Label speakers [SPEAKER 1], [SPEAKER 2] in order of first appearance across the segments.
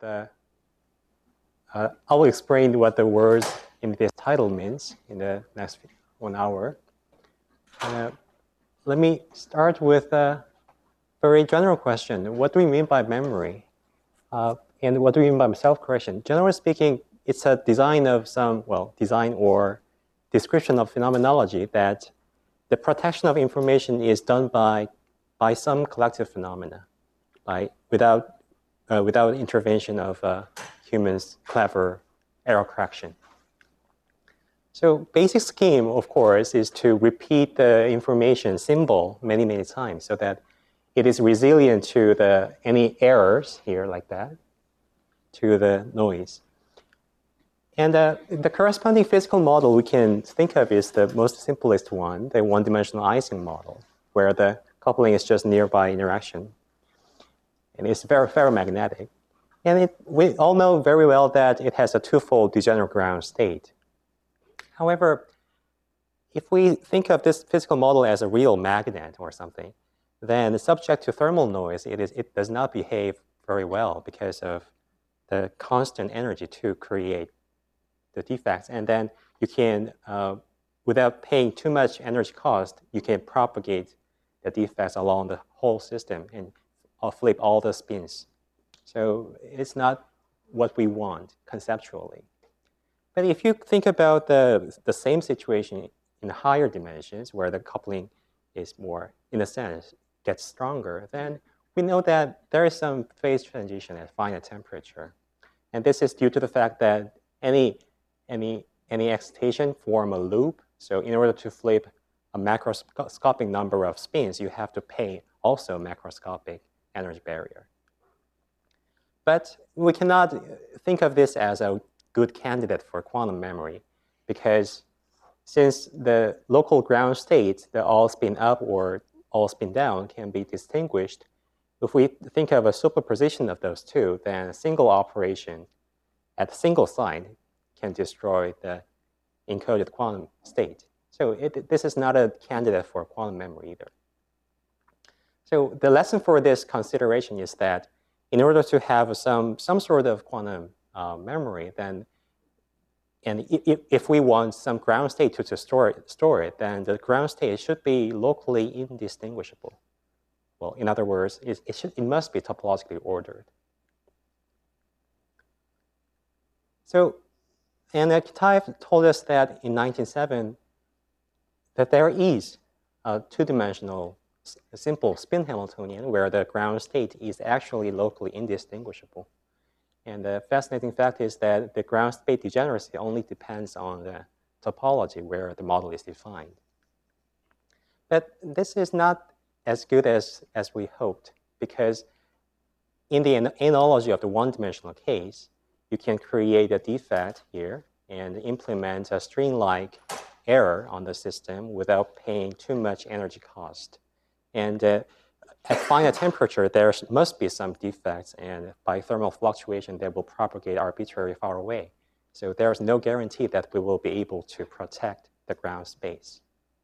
[SPEAKER 1] I will explain what the words in this title means in the next 1 hour. Let me start with a very general question. What do we mean by memory? And what do we mean by self-correction? Generally speaking, it's a design of design or description of phenomenology that the protection of information is done by some collective phenomena, without intervention of humans' clever error correction. So basic scheme, of course, is to repeat the information symbol many, many times so that it is resilient to any errors here like that, to the noise. And the corresponding physical model we can think of is the most simplest one, the one-dimensional Ising model, where the coupling is just nearby interaction. And it's very ferromagnetic. And we all know very well that it has a twofold degenerate ground state. However, if we think of this physical model as a real magnet or something, then subject to thermal noise, it does not behave very well because of the constant energy to create the defects. And then you can, without paying too much energy cost, you can propagate the defects along the whole system and flip all the spins. So it's not what we want conceptually. But if you think about the same situation in higher dimensions where the coupling is more, in a sense, gets stronger, then we know that there is some phase transition at finite temperature. And this is due to the fact that any excitation form a loop. So in order to flip a macroscopic number of spins, you have to pay also macroscopic energy barrier. But we cannot think of this as a good candidate for quantum memory because since the local ground states, the all spin up or all spin down, can be distinguished, if we think of a superposition of those two, then a single operation at a single site can destroy the encoded quantum state. So this is not a candidate for quantum memory either. So the lesson for this consideration is that in order to have some sort of quantum memory, then, and if we want some ground state to store it, then the ground state should be locally indistinguishable. Well, in other words, it must be topologically ordered. So, and Kitaev told us that in 1907 that there is a two-dimensional simple spin Hamiltonian where the ground state is actually locally indistinguishable. And the fascinating fact is that the ground state degeneracy only depends on the topology where the model is defined. But this is not as good as we hoped, because in the analogy of the one-dimensional case, you can create a defect here and implement a string-like error on the system without paying too much energy cost. And at finite temperature, there must be some defects, and by thermal fluctuation, they will propagate arbitrarily far away. So there's no guarantee that we will be able to protect the ground space.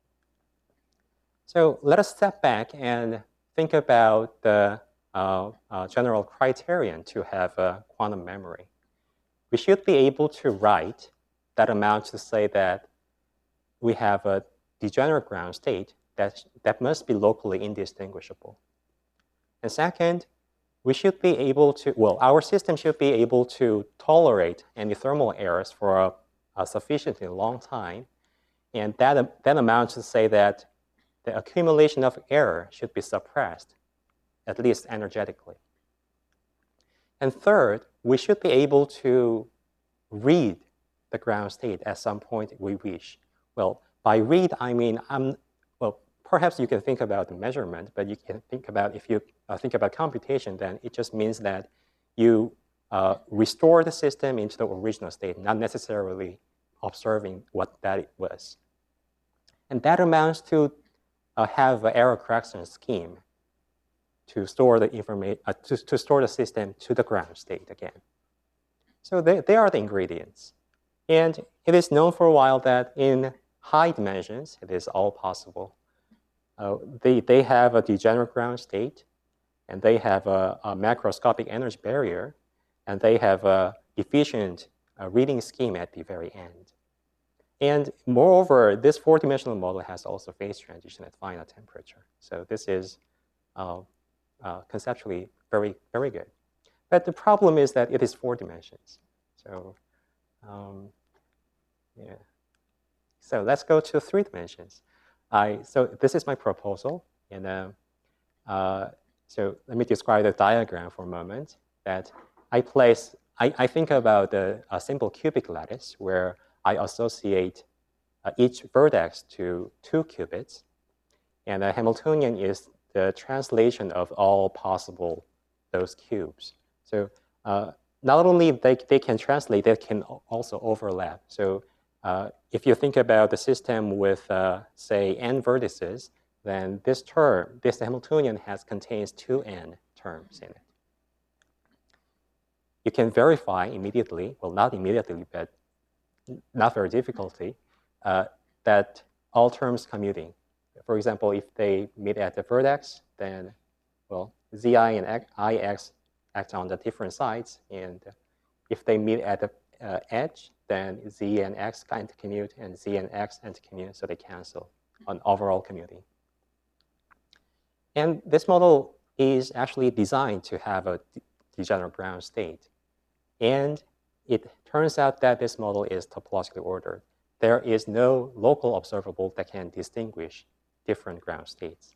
[SPEAKER 1] So let us step back and think about the general criterion to have a quantum memory. We should be able to write that amount to say that we have a degenerate ground state that must be locally indistinguishable. And second, we should be able to, our system should be able to tolerate any thermal errors for a sufficiently long time. And that amounts to say that the accumulation of error should be suppressed, at least energetically. And third, we should be able to read the ground state at some point we wish. Well, by read, I mean, perhaps you can think about the measurement, but you can think about, if you think about computation, then it just means that you restore the system into the original state, not necessarily observing what that was. And that amounts to have an error correction scheme to store the information, to store the system to the ground state again. So they are the ingredients. And it is known for a while that in high dimensions, it is all possible. They have a degenerate ground state, and they have a macroscopic energy barrier. and they have a efficient reading scheme at the very end. And moreover, this four-dimensional model has also phase transition at finite temperature. So this is conceptually very, very good. But the problem is that it is 4 dimensions. So yeah. So let's go to 3 dimensions. So this is my proposal. And so let me describe the diagram for a moment. That I think about a simple cubic lattice where I associate each vertex to 2 qubits. And the Hamiltonian is the translation of all possible those cubes. So not only they can translate, they can also overlap. So if you think about the system with, say, n vertices, then this Hamiltonian contains 2n terms in it. You can verify immediately, well, not immediately, but not very difficultly, that all terms commuting. For example, if they meet at the vertex, then, well, Zi and Ix act on the different sides. And if they meet at the edge, then Z and X anticommute and Z and X anticommute, so they cancel on overall commuting. And this model is actually designed to have a degenerate ground state. And it turns out that this model is topologically ordered. There is no local observable that can distinguish different ground states.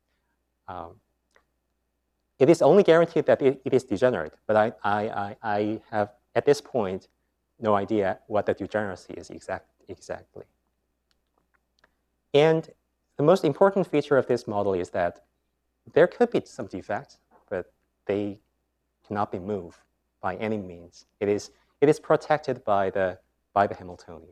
[SPEAKER 1] It is only guaranteed that it is degenerate, but I have, at this point, no idea what the degeneracy is exactly. And the most important feature of this model is that there could be some defects, but they cannot be moved by any means. It is protected by the Hamiltonian.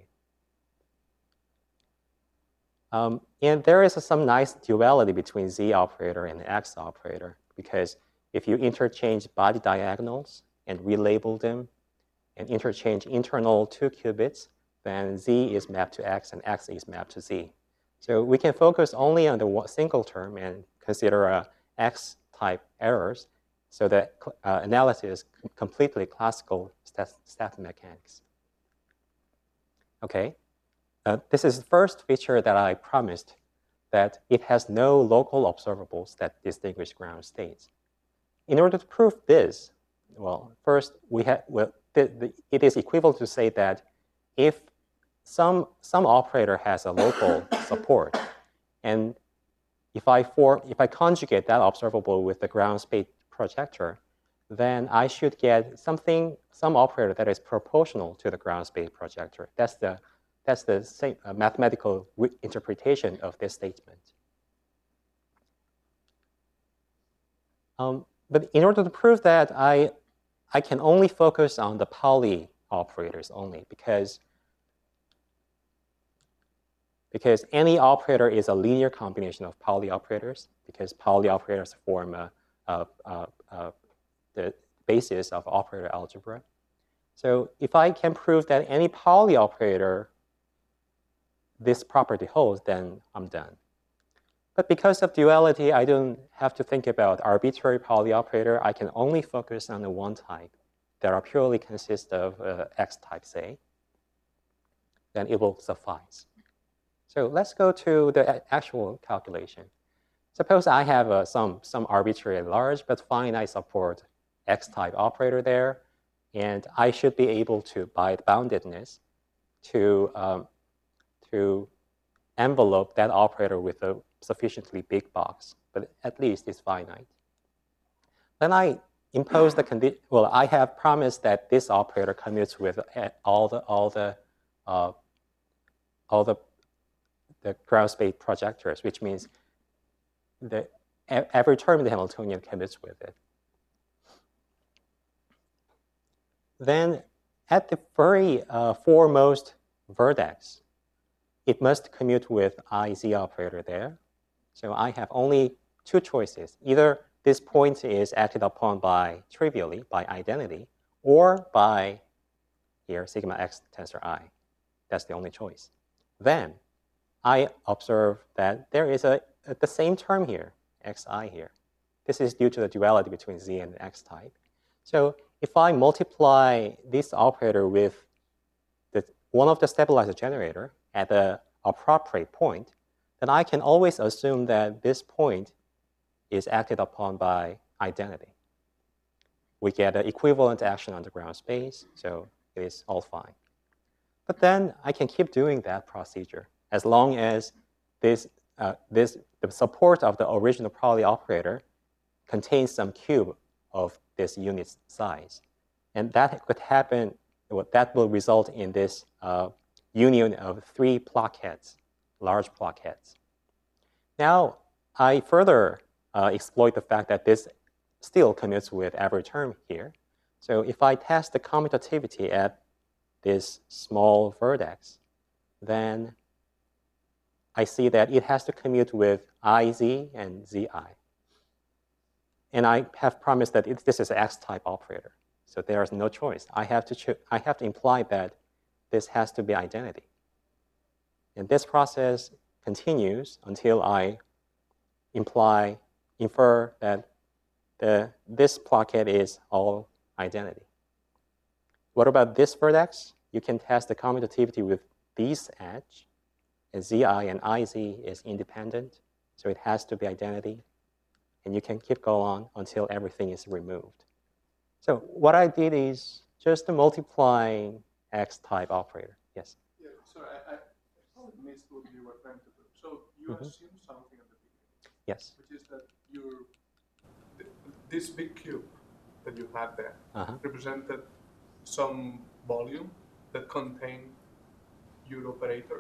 [SPEAKER 1] And there is some nice duality between Z operator and X operator, because if you interchange body diagonals and relabel them and interchange internal 2 qubits, then Z is mapped to X and X is mapped to Z. So we can focus only on the single term and consider X-type errors, so that analysis is completely classical static mechanics. Okay, this is the first feature that I promised, that it has no local observables that distinguish ground states. In order to prove this, well, first it is equivalent to say that if some operator has a local support, and if I conjugate that observable with the ground state projector, then I should get some operator that is proportional to the ground state projector. That's the same mathematical interpretation of this statement. But in order to prove that, I can only focus on the Pauli operators only, because any operator is a linear combination of Pauli operators, because Pauli operators form the basis of operator algebra. So if I can prove that any Pauli operator this property holds, then I'm done. But because of duality, I don't have to think about arbitrary Pauli operator. I can only focus on the one type that are purely consist of X type, say. Then it will suffice. So let's go to the actual calculation. Suppose I have some arbitrary large but finite support X-type operator there, and I should be able to, by boundedness, to envelope that operator with a sufficiently big box, but at least it's finite. Then I impose the condition. Well, I have promised that this operator commutes with all the ground state projectors, which means every term in the Hamiltonian commutes with it. Then at the very foremost vertex, it must commute with IZ operator there. So I have only 2 choices. Either this point is acted upon trivially by identity, or by here sigma x tensor I. That's the only choice. Then I observe that there is the same term here, xi here. This is due to the duality between Z and X type. So if I multiply this operator with one of the stabilizer generator at the appropriate point, then I can always assume that this point is acted upon by identity. We get an equivalent action on the ground space, so it is all fine. But then I can keep doing that procedure as long as the support of the original Pauli operator contains some cube of this unit size. And that could happen, that will result in this union of 3 blockheads, large blockheads. Now, I further exploit the fact that this still commutes with every term here. So if I test the commutativity at this small vertex, then I see that it has to commute with IZ and ZI. And I have promised that this is an X-type operator. So there is no choice. I have to imply that this has to be identity. And this process continues until I infer that this blockhead is all identity. What about this vertex? You can test the commutativity with these edge, and ZI and IZ is independent, so it has to be identity. And you can keep going on until everything is removed. So what I did is just multiplying X-type operator. Yes?
[SPEAKER 2] Yeah, sorry, I probably missed what you were trying to do. So you assume something at the beginning.
[SPEAKER 1] Yes.
[SPEAKER 2] Which is that this big cube that you had there represented some volume that contained your operator,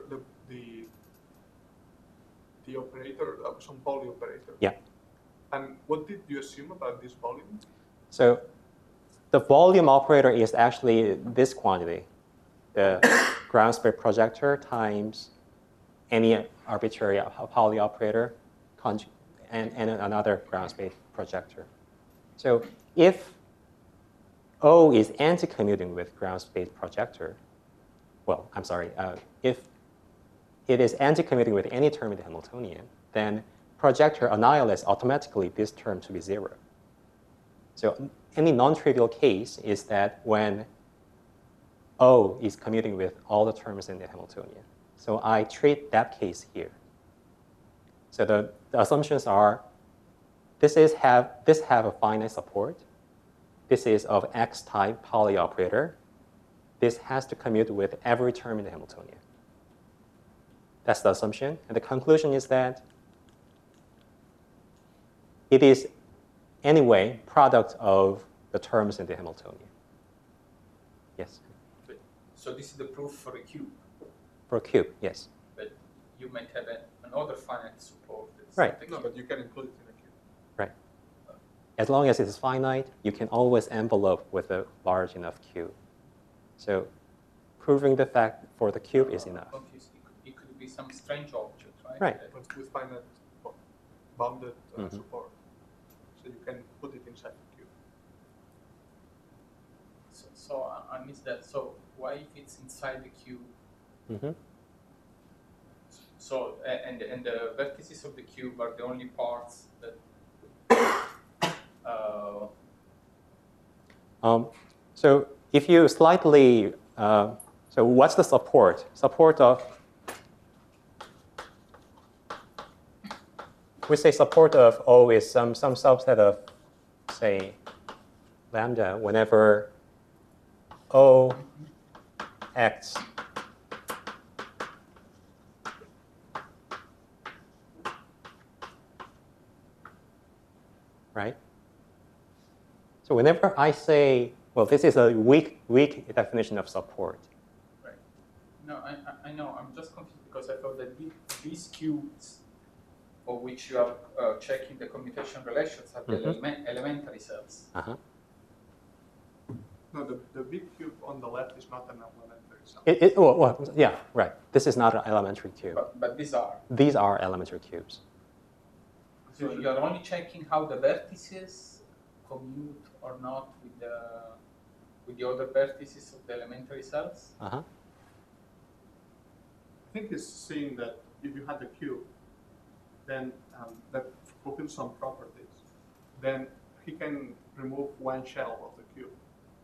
[SPEAKER 2] the operator, some Pauli operator.
[SPEAKER 1] Yeah.
[SPEAKER 2] And what did you assume about this volume?
[SPEAKER 1] So the volume operator is actually this quantity, the ground space projector times any arbitrary Pauli operator and another ground space projector. So if O is anti-commuting with ground space projector, well, I'm sorry, if it is anti-commuting with any term in the Hamiltonian, then projector annihilates automatically this term to be 0. So any non-trivial case is that when O is commuting with all the terms in the Hamiltonian. So I treat that case here. So the assumptions are this have a finite support. This is of X-type Pauli operator. This has to commute with every term in the Hamiltonian. That's the assumption. And the conclusion is that it is anyway product of the terms in the Hamiltonian. Yes?
[SPEAKER 3] So this is the proof for a cube?
[SPEAKER 1] For a cube, yes.
[SPEAKER 3] But you might have another finite support.
[SPEAKER 1] Right.
[SPEAKER 2] No, but you can include it in a cube.
[SPEAKER 1] Right. As long as it is finite, you can always envelope with a large enough cube. So proving the fact for the cube is enough.
[SPEAKER 3] It could be some strange object, right?
[SPEAKER 1] Right.
[SPEAKER 2] But with finite bounded support. So you can put it inside the cube.
[SPEAKER 3] So I missed that. So why if it's inside the cube? So and the vertices of the cube are the only parts that.
[SPEAKER 1] So if you slightly, so what's the support? Support of, we say support of O is some subset of, say, lambda whenever O X right? So whenever I say, well, this is a weak definition of support.
[SPEAKER 3] Right. No, I know. I'm just confused because I thought that these cubes for which you are checking the commutation relations are the elementary cells.
[SPEAKER 2] No, the big cube on the left is not an elementary cell.
[SPEAKER 1] Well, yeah, right. This is not an elementary cube.
[SPEAKER 3] But these are.
[SPEAKER 1] These are elementary cubes.
[SPEAKER 3] So you're only checking how the vertices commute or not with the other vertices of the elementary cells?
[SPEAKER 2] I think it's saying that if you had a cube, then that fulfills some properties, then he can remove one shell of the cube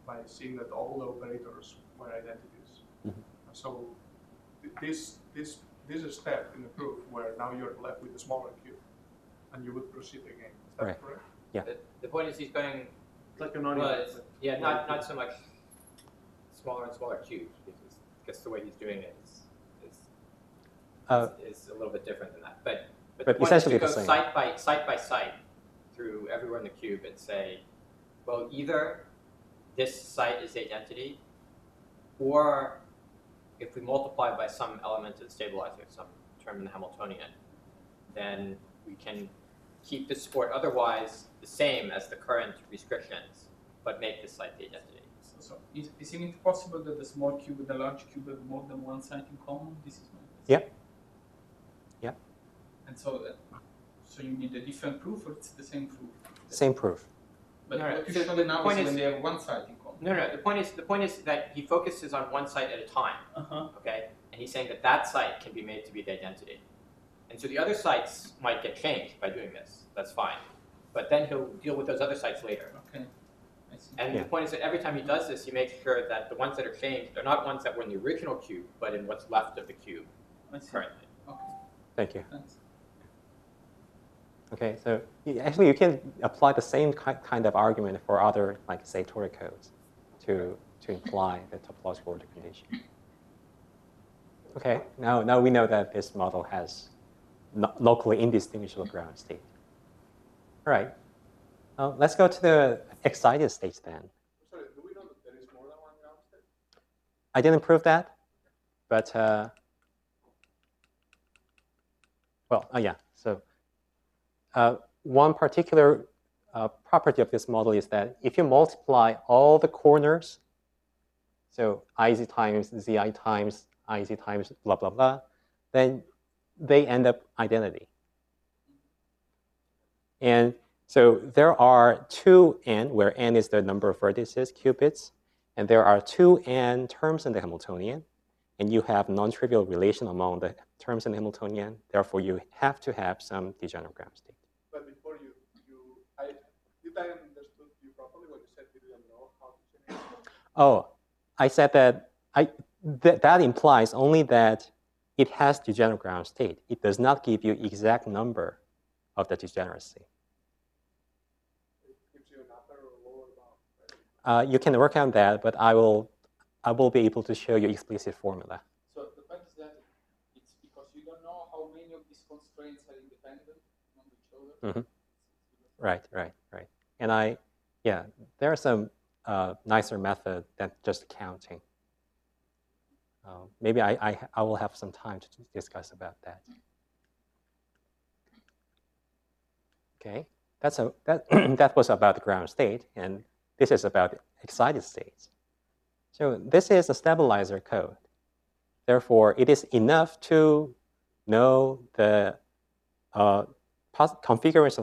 [SPEAKER 2] by seeing that all the operators were identities. So this step in the proof where now you're left with a smaller cube, and you would proceed again. Is that correct?
[SPEAKER 1] Yeah.
[SPEAKER 4] The point is he's going.
[SPEAKER 2] It's like an onion.
[SPEAKER 4] Yeah, not so much smaller and smaller cubes, because the way he's doing it is a little bit different than that. But the point
[SPEAKER 1] essentially
[SPEAKER 4] is to
[SPEAKER 1] the
[SPEAKER 4] go
[SPEAKER 1] same.
[SPEAKER 4] site by site through everywhere in the cube and say, well, either this site is the identity, or if we multiply by some element of the stabilizer, some term in the Hamiltonian, then we can keep the support otherwise the same as the current restrictions, but make this site the identity.
[SPEAKER 3] So isn't it possible that the small cube and the large cube have more than one site in common? This is my
[SPEAKER 1] Yeah. Yeah.
[SPEAKER 3] And so you need a different proof, or it's the same proof?
[SPEAKER 1] Same proof.
[SPEAKER 3] But
[SPEAKER 4] No, no.
[SPEAKER 3] what you
[SPEAKER 4] So
[SPEAKER 3] show
[SPEAKER 4] the
[SPEAKER 3] now
[SPEAKER 4] point
[SPEAKER 3] is
[SPEAKER 4] is-
[SPEAKER 3] when they have one site in common.
[SPEAKER 4] No. The point is that he focuses on one site at a time. Okay, and he's saying that site can be made to be the identity, and so the other sites might get changed by doing this. That's fine, but then he'll deal with those other sites later.
[SPEAKER 3] Okay, I see.
[SPEAKER 4] And the point is that every time he does this, he makes sure that the ones that are changed are not ones that were in the original cube, but in what's left of the cube
[SPEAKER 3] I see.
[SPEAKER 4] currently.
[SPEAKER 3] Okay,
[SPEAKER 1] Thank you.
[SPEAKER 3] thanks.
[SPEAKER 1] Okay, so actually you can apply the same kind of argument for other, like say, Tori codes to imply the topological order condition. Okay, now we know that this model has locally indistinguishable ground state. All right, let's go to the excited states then.
[SPEAKER 2] Sorry, do we know that there is more than one ground state?
[SPEAKER 1] I didn't prove that, but yeah. So one particular property of this model is that if you multiply all the corners, so IZ times ZI times IZ times blah blah blah, then they end up identity. And so there are 2n, where n is the number of vertices, qubits, and there are 2n terms in the Hamiltonian, and you have non-trivial relation among the terms in the Hamiltonian. Therefore, you have to have some degenerate ground state.
[SPEAKER 2] But before did I understood you properly when you said you didn't know how to change it?
[SPEAKER 1] Oh, I said that that implies only that it has degenerate ground state. It does not give you exact number of the degeneracy.
[SPEAKER 2] It gives you an upper or lower bound, right?
[SPEAKER 1] You can work on that, but I will be able to show you explicit formula.
[SPEAKER 3] So the point is that it's because you don't know how many of these constraints are independent on each other.
[SPEAKER 1] Right. And there are some nicer method than just counting. Maybe I will have some time to discuss about that. Okay, that was about the ground state, and this is about excited states. So this is a stabilizer code. Therefore, it is enough to know the configuration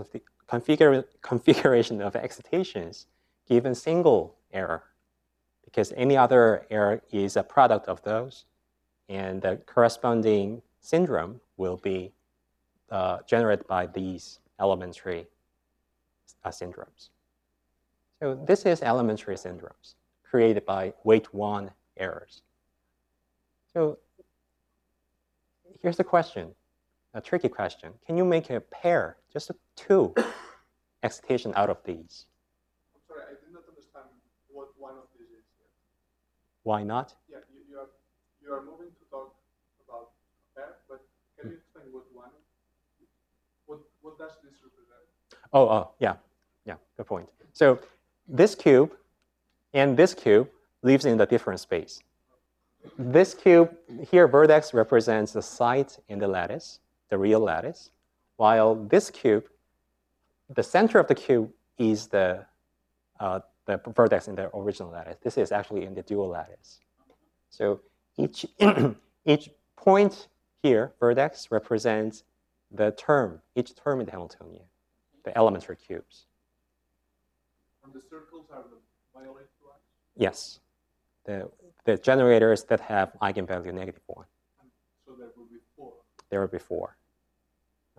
[SPEAKER 1] of excitations given single error, because any other error is a product of those, and the corresponding syndrome will be generated by these elementary syndromes. So this is elementary syndromes created by weight 1 errors. So here's the question, a tricky question. Can you make a pair, just 2 excitation out of these?
[SPEAKER 2] I'm sorry, I did not understand what one of these is here.
[SPEAKER 1] Why not?
[SPEAKER 2] Yeah, you are moving to talk about a pair, but can you explain what one is? What does this represent?
[SPEAKER 1] Yeah, good point. So this cube and this cube lives in the different space. This cube here, vertex represents the site in the lattice, the real lattice, while this cube, the center of the cube is the vertex in the original lattice. This is actually in the dual lattice. So each point here, vertex, represents the term, each term in the Hamiltonian, the elementary cubes.
[SPEAKER 2] And the circles are the violet ones?
[SPEAKER 1] Yes, the generators that have eigenvalue -1.
[SPEAKER 2] So there will be 4.
[SPEAKER 1] There will be 4.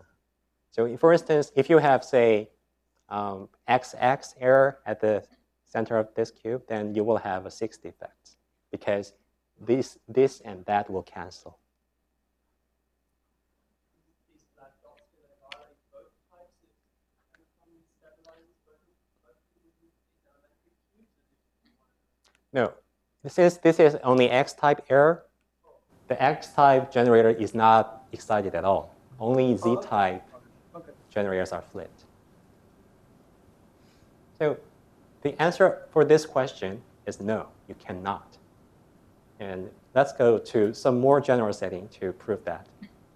[SPEAKER 1] So for instance, if you have, say, XX error at the center of this cube, then you will have 6 defects because this and that will cancel.
[SPEAKER 5] These black dots, do they violate both types of stabilizers, both these elementary cubes, or just one of them?
[SPEAKER 1] No, this is only X-type error. The X-type generator is not excited at all. Only Z-type generators are flipped. So the answer for this question is no, you cannot. And let's go to some more general setting to prove that.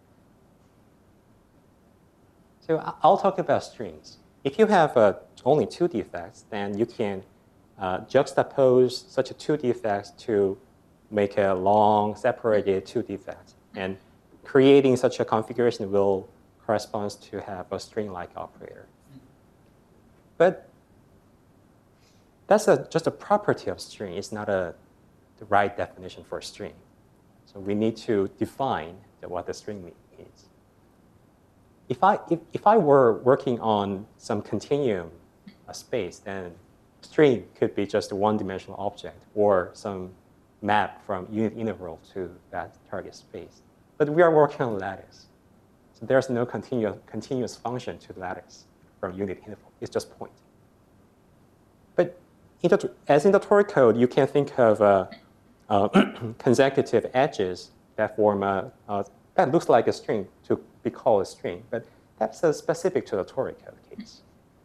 [SPEAKER 1] So I'll talk about strings. If you have only 2 defects, then you can juxtapose such 2 defects to make a long separated 2 defects. And creating such a configuration will correspond to have a string-like operator. But that's just a property of string. It's not the right definition for a string. So we need to define what the string means. If I were working on some continuum space, then string could be just a one-dimensional object or some map from unit interval to that target space. But we are working on lattice. So there's no continuous function to the lattice from unit interval. It's just point. But as in the Tori code, you can think of consecutive edges that form that looks like a string to be called a string, but that's specific to the Tori code case.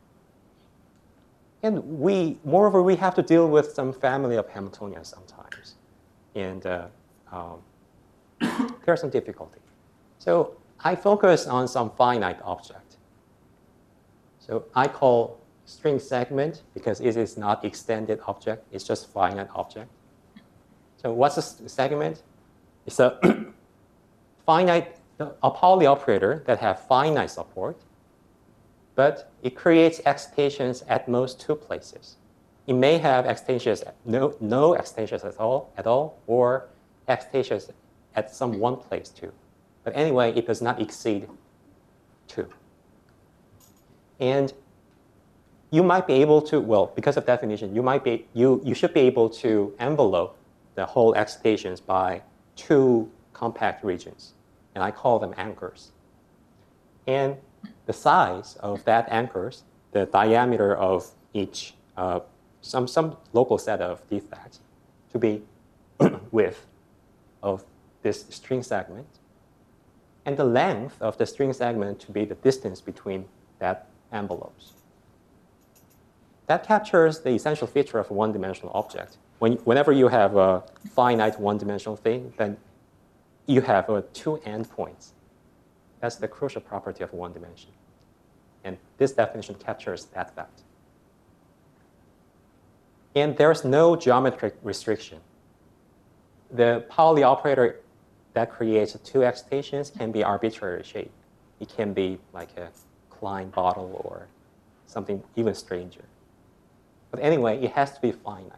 [SPEAKER 1] And moreover, we have to deal with some family of Hamiltonians sometimes, and there's some difficulty. So I focus on some finite object. So I call string segment because it is not extended object, it's just finite object. So what's a segment? It's a finite, a Pauli operator that have finite support, but it creates extensions at most 2 places. It may have extensions, no extensions at all, or extensions at some 1 place too. But anyway, it does not exceed 2. And you might be able to, well, because of definition, you should be able to envelope the whole extensions by 2 compact regions, and I call them anchors. And the size of that anchors, the diameter of each, some local set of defects, to be width of this string segment, and the length of the string segment to be the distance between that envelopes. That captures the essential feature of a one-dimensional object. Whenever you have a finite one-dimensional thing, then you have 2 endpoints. That's the crucial property of one dimension. And this definition captures that fact. And there's no geometric restriction. The Pauli operator that creates 2 extensions can be arbitrary shape. It can be like a Klein bottle or something even stranger. But anyway, it has to be finite.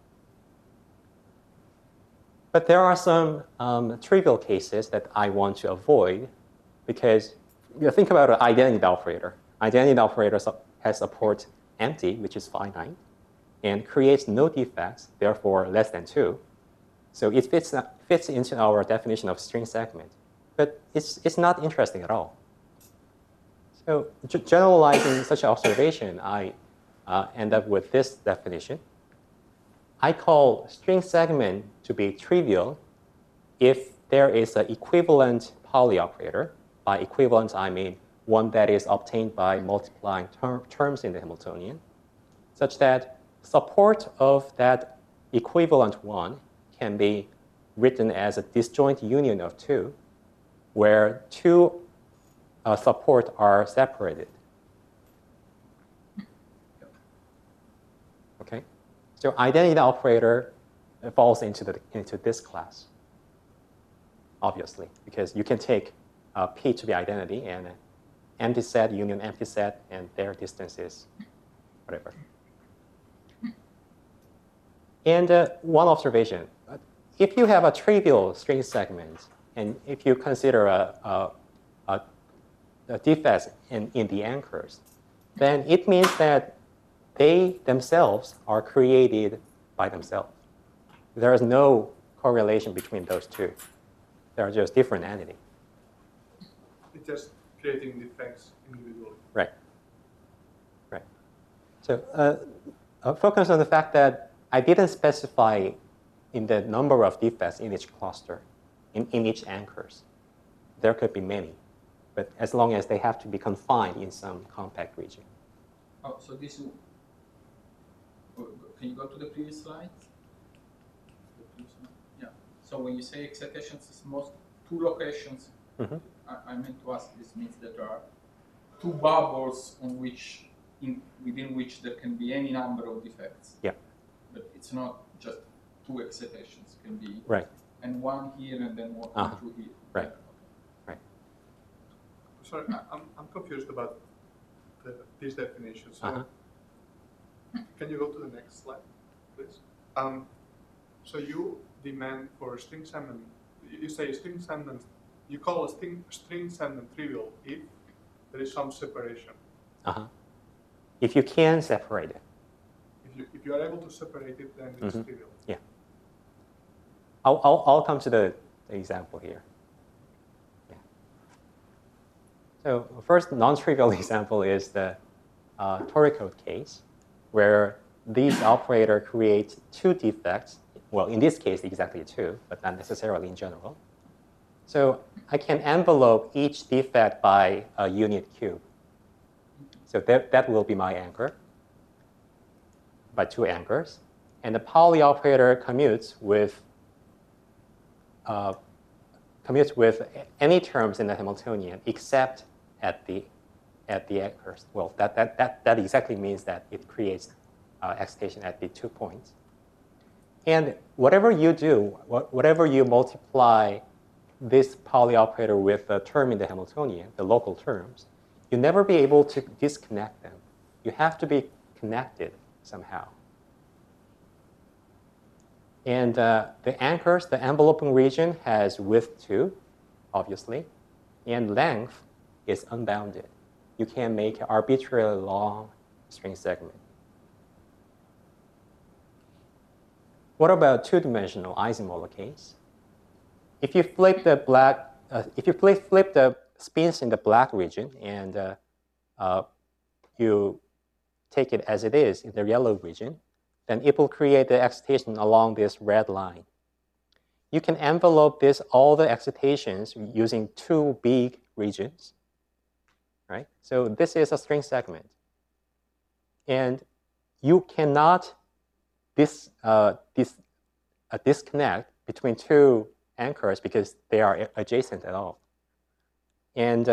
[SPEAKER 1] But there are some trivial cases that I want to avoid because you think about an identity operator. Identity operator has support empty, which is finite, and creates no defects, therefore less than 2. So it fits into our definition of string segment. But it's not interesting at all. So generalizing such an observation, I end up with this definition. I call string segment to be trivial if there is an equivalent Pauli operator. By equivalent, I mean one that is obtained by multiplying terms in the Hamiltonian, such that support of that equivalent one can be written as a disjoint union of 2, where 2 support are separated. Okay, so identity operator falls into this class, obviously, because you can take P to be identity and empty set union empty set, and their distance is whatever. And one observation: if you have a trivial string segment, and if you consider a defect in the anchors, then it means that they themselves are created by themselves. There is no correlation between those two. They are just different entities.
[SPEAKER 2] It's just creating defects individually.
[SPEAKER 1] Right. Right. So focus on the fact that I didn't specify in the number of defects in each cluster, in each anchors. There could be many, but as long as they have to be confined in some compact region.
[SPEAKER 3] Oh, so this is, can you go to the previous slide? Yeah. So when you say excitations, it's most two locations.
[SPEAKER 1] Mm-hmm.
[SPEAKER 3] I meant to ask, this means that there are two bubbles on which, within which there can be any number of defects.
[SPEAKER 1] Yeah.
[SPEAKER 3] But it's not just two excitations. It can be
[SPEAKER 1] Right.
[SPEAKER 3] and one here and then one two here.
[SPEAKER 1] Right.
[SPEAKER 3] Okay.
[SPEAKER 1] Right.
[SPEAKER 2] Sorry, I'm confused about this definition. So can you go to the next slide, please? So you demand for string segment, you say string segment, you call a string segment trivial if there is some separation.
[SPEAKER 1] If you can separate it.
[SPEAKER 2] If you are able to separate it, then it's trivial.
[SPEAKER 1] Yeah. I'll come to the example here. Yeah. So first non-trivial example is the Toricode case, where these operator creates two defects. Well, in this case, exactly two, but not necessarily in general. So I can envelope each defect by a unit cube. So that will be my anchor by two anchors. And the Pauli operator commutes with any terms in the Hamiltonian except at the anchors. Well, that exactly means that it creates excitation at the 2 points. And whatever you do, whatever you multiply this Pauli operator with a term in the Hamiltonian, the local terms, you'll never be able to disconnect them. You have to be connected somehow. And the anchors, the enveloping region has width 2, obviously, and length is unbounded. You can make an arbitrarily long string segment. What about two-dimensional Eisenmuller case? If you flip the flip the spins in the black region and you take it as it is in the yellow region, then it will create the excitation along this red line. You can envelope all the excitations using two big regions, right? So this is a string segment. And you cannot disconnect between two anchors because they are adjacent at all. And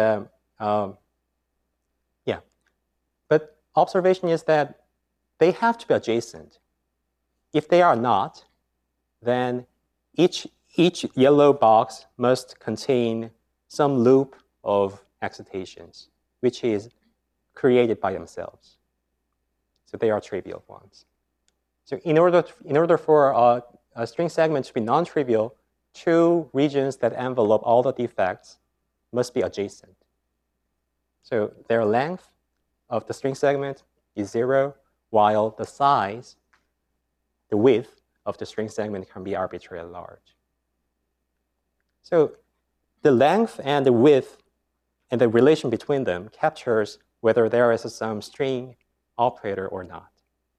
[SPEAKER 1] yeah, but observation is that they have to be adjacent. If they are not, then each yellow box must contain some loop of excitations, which is created by themselves. So they are trivial ones. So in order for a string segment to be non-trivial, two regions that envelope all the defects must be adjacent. So their length of the string segment is 0, while the size, the width of the string segment can be arbitrarily large. So the length and the width and the relation between them captures whether there is some string operator or not.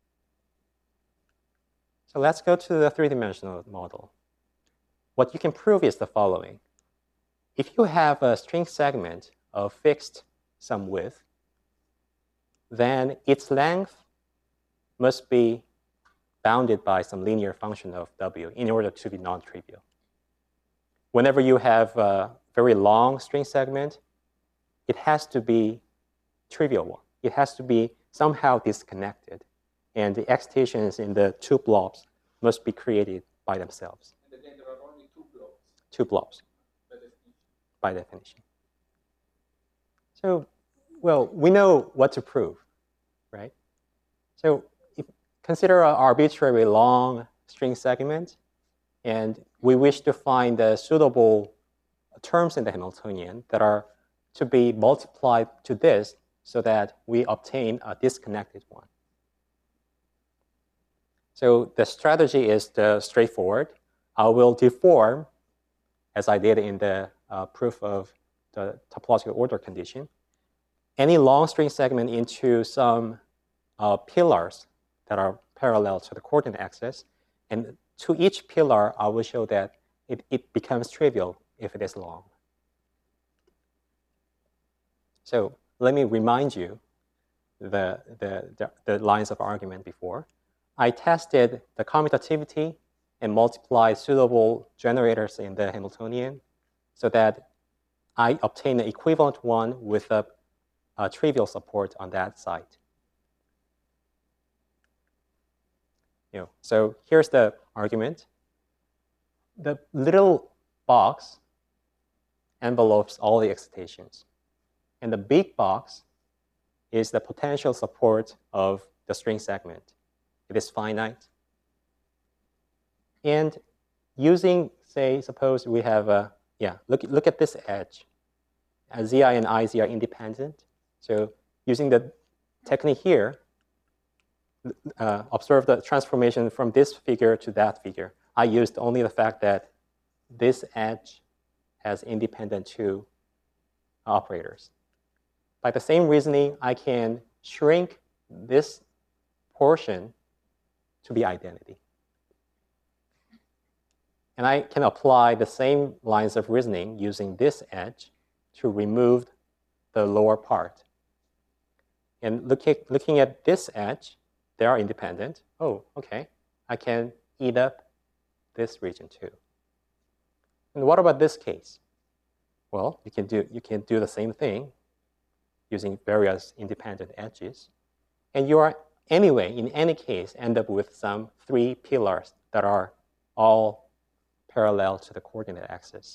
[SPEAKER 1] So let's go to the three-dimensional model. What you can prove is the following. If you have a string segment of fixed some width, then its length must be bounded by some linear function of w in order to be non-trivial. Whenever you have a very long string segment, it has to be trivial one. It has to be somehow disconnected. And the excitations in the two blobs must be created by themselves.
[SPEAKER 3] And again, there are only two blobs.
[SPEAKER 1] Two blobs, by definition. So, well, we know what to prove, right? So consider an arbitrary long string segment, and we wish to find the suitable terms in the Hamiltonian that are to be multiplied to this so that we obtain a disconnected one. So the strategy is straightforward. I will deform, as I did in the proof of the topological order condition, any long string segment into some pillars that are parallel to the coordinate axis. And to each pillar, I will show that it becomes trivial if it is long. So let me remind you the lines of argument before. I tested the commutativity and multiplied suitable generators in the Hamiltonian so that I obtain an equivalent one with a trivial support on that side. So here's the argument. The little box envelopes all the excitations. And the big box is the potential support of the string segment. It is finite. And using, say, suppose we have a, look at this edge. Zi and Iz are independent. So using the technique here, observe the transformation from this figure to that figure. I used only the fact that this edge has independent two operators. By the same reasoning, I can shrink this portion to be identity. And I can apply the same lines of reasoning using this edge to remove the lower part. And looking at this edge, they are independent. Oh, okay. I can eat up this region too. And what about this case? Well, you can do the same thing using various independent edges. And you are anyway, in any case, end up with some 3 pillars that are all parallel to the coordinate axis.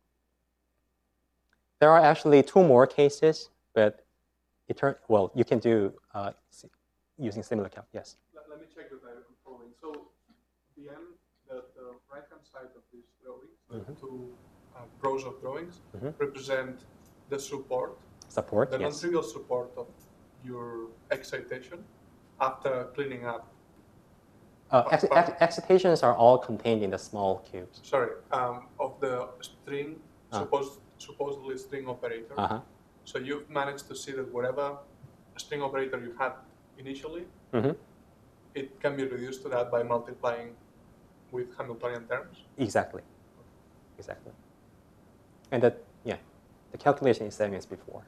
[SPEAKER 1] There are actually 2 more cases, but you can do using similar calc. Yes.
[SPEAKER 2] Let me check that I'm following. So the right-hand side of this drawing, the 2 rows of drawings, represent the support, the
[SPEAKER 1] yes.
[SPEAKER 2] non-trivial support of your excitation after cleaning up.
[SPEAKER 1] Excitations are all contained in the small cubes.
[SPEAKER 2] Sorry, of the string, supposedly string operator. So you've managed to see that whatever string operator you had initially, it can be reduced to that by multiplying with Hamiltonian terms?
[SPEAKER 1] Exactly. Exactly. And the calculation is same as before.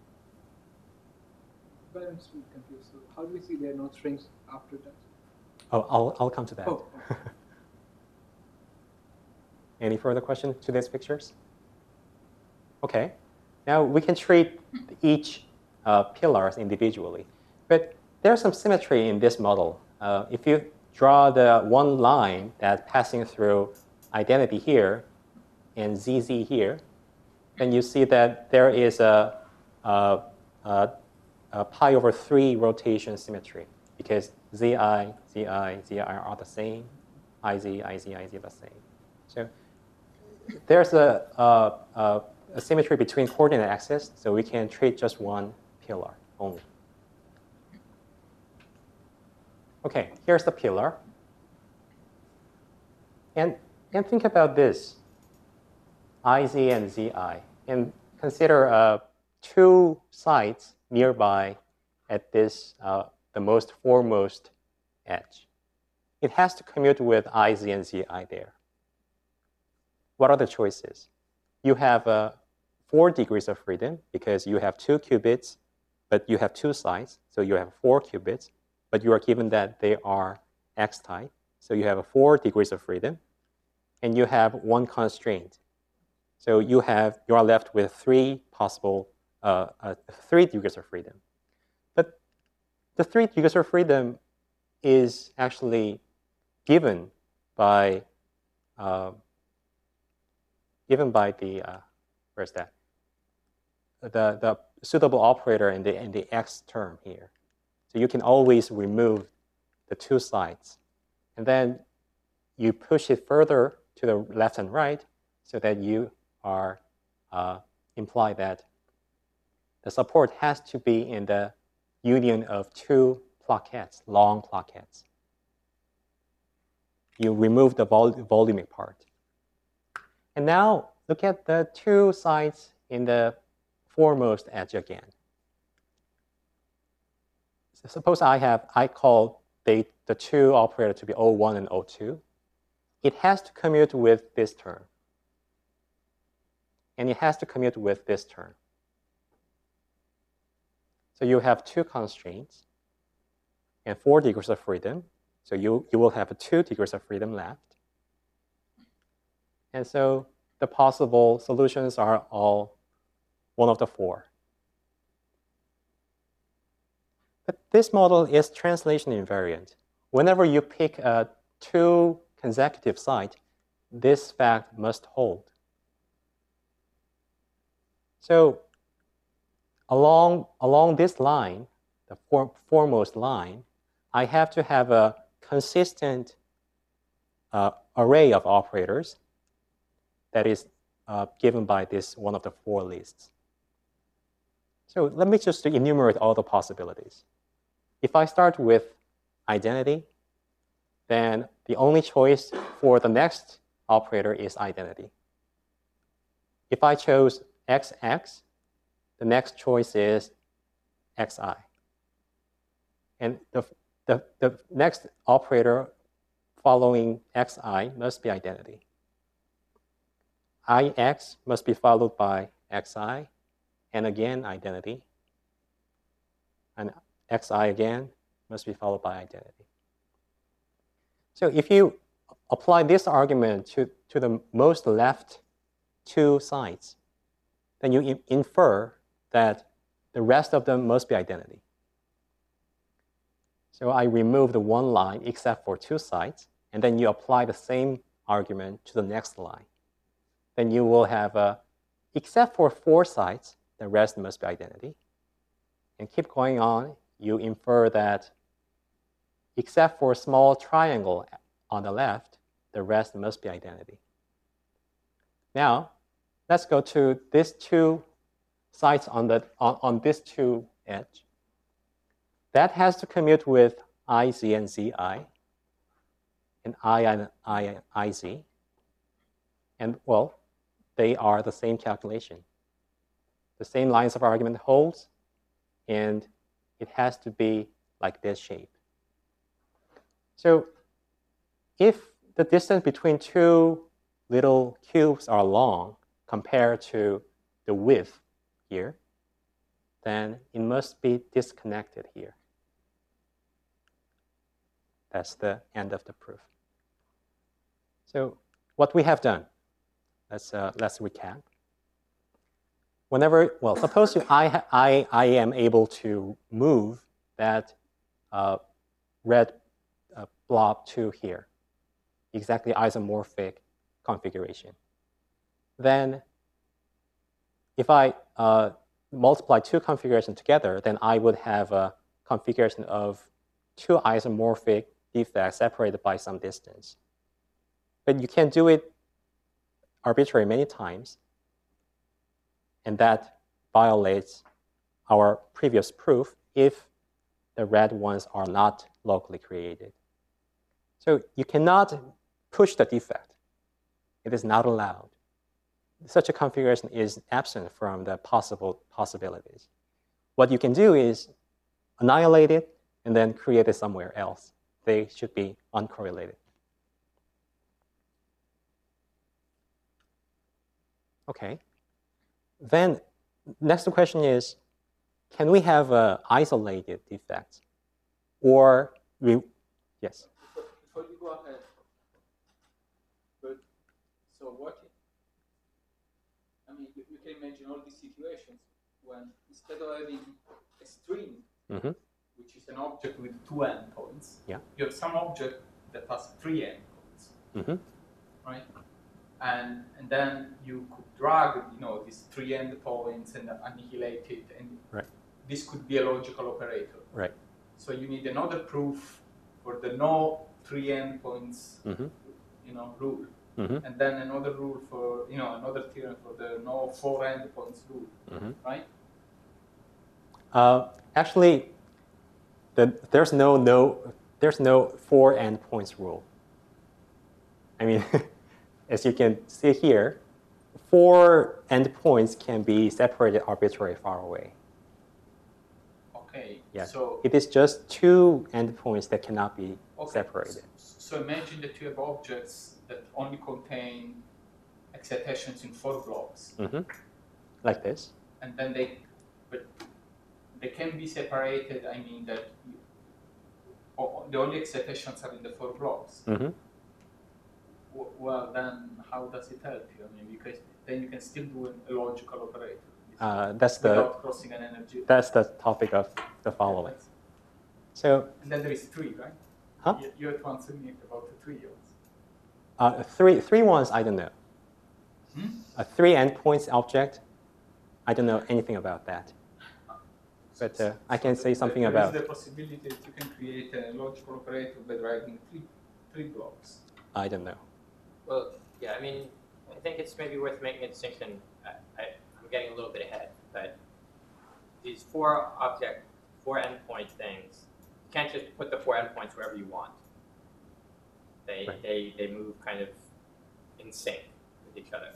[SPEAKER 5] But I'm still confused. So how do we see there are no strings after that?
[SPEAKER 1] Oh, I'll come to that.
[SPEAKER 5] Oh.
[SPEAKER 1] Any further questions to these pictures? Okay. Now we can treat each pillars individually. But there's some symmetry in this model. If you draw the one line that's passing through identity here and ZZ here, then you see that there is a pi over 3 rotation symmetry because Zi, Zi, Zi are the same, Iz, Iz, Iz the same. So there's a symmetry between coordinate axes, so we can treat just one pillar only. Okay, here's the pillar. And think about this, Iz and Zi, and consider 2 sites nearby at this, the most foremost edge. It has to commute with Iz and Zi there. What are the choices? You have 4 degrees of freedom because you have 2 qubits, but you have 2 sites, so you have 4 qubits, but you are given that they are X-type, so you have 4 degrees of freedom, and you have 1 constraint. So you are left with 3 possible 3 degrees of freedom. But the 3 degrees of freedom is actually given by where's that? The suitable operator in the X term here. So you can always remove the 2 sides. And then you push it further to the left and right so that you are imply that the support has to be in the union of 2 plaquettes, long plaquettes. you remove the volumic part. And now look at the two sides in the foremost edge again. So suppose I call the two operator to be O1 and O2. It has to commute with this term. And it has to commute with this term. So you have two constraints and 4 degrees of freedom. So you will have 2 degrees of freedom left. And so the possible solutions are all one of the 4. But this model is translation invariant. Whenever you pick a 2 consecutive site, this fact must hold. So along this line, the foremost line, I have to have a consistent array of operators that is given by this one of the 4 lists. So let me just enumerate all the possibilities. If I start with identity, then the only choice for the next operator is identity. If I chose XX, the next choice is XI. And the next operator following XI must be identity. IX must be followed by XI, and again identity. And XI again must be followed by identity. So if you apply this argument to the most left 2 sites, then you infer that the rest of them must be identity. So I remove the one line except for 2 sites, and then you apply the same argument to the next line. Then you will have, except for 4 sites, the rest must be identity. And keep going on, you infer that except for a small triangle on the left, the rest must be identity. Now, let's go to these 2 sites on this 2 edge. That has to commute with IZ and ZI, and I and IZ. And, well, they are the same calculation. The same lines of argument holds, and it has to be like this shape. So if the distance between 2 little cubes are long compared to the width here, then it must be disconnected here. That's the end of the proof. So what we have done, let's recap. Whenever, well, suppose I am able to move that red blob to here, exactly isomorphic configuration. Then if I multiply 2 configurations together, then I would have a configuration of 2 isomorphic defects separated by some distance. But you can do it arbitrarily many times, and that violates our previous proof if the red ones are not locally created. So you cannot push the defect. It is not allowed. Such a configuration is absent from the possibilities. What you can do is annihilate it and then create it somewhere else. They should be uncorrelated. Okay. Then next question is, can we have isolated defects? Or yes?
[SPEAKER 3] Before you go ahead, but so what? I mean, you can imagine all these situations when instead of having a string, which is an object with 2 endpoints, you have some object that has 3 endpoints, right? And then you could drag, these 3 endpoints and annihilate it, and this could be a logical operator.
[SPEAKER 1] Right.
[SPEAKER 3] So you need another proof for the no 3 endpoints, rule, and then another rule for, another theorem for the no 4 endpoints rule, right?
[SPEAKER 1] Actually, there's no 4 endpoints rule. I mean, as you can see here, 4 endpoints can be separated arbitrarily far away.
[SPEAKER 3] Okay.
[SPEAKER 1] Yes.
[SPEAKER 3] So
[SPEAKER 1] It is just 2 endpoints that cannot be
[SPEAKER 3] okay.
[SPEAKER 1] separated.
[SPEAKER 3] So imagine that you have objects that only contain excitations in 4 blocks,
[SPEAKER 1] Like this.
[SPEAKER 3] and then but they can be separated. I mean that the only excitations are in the 4 blocks. Well, then how does it help you? I mean, because then you can still do a logical operator without crossing an energy.
[SPEAKER 1] That's the topic of the following. So,
[SPEAKER 3] and then there is 3, right?
[SPEAKER 1] Huh?
[SPEAKER 3] You had to answer me about the 3 ones.
[SPEAKER 1] 3 ones, I don't know. A 3 endpoints object, I don't know anything about that. But I can say something about.
[SPEAKER 3] There is the possibility that you can create a logical operator by writing 3 blocks.
[SPEAKER 1] I don't know.
[SPEAKER 4] Well, yeah, I mean, I think it's maybe worth making a distinction. I'm getting a little bit ahead, but these 4 endpoint things, you can't just put the 4 endpoints wherever you want. They move kind of in sync with each other.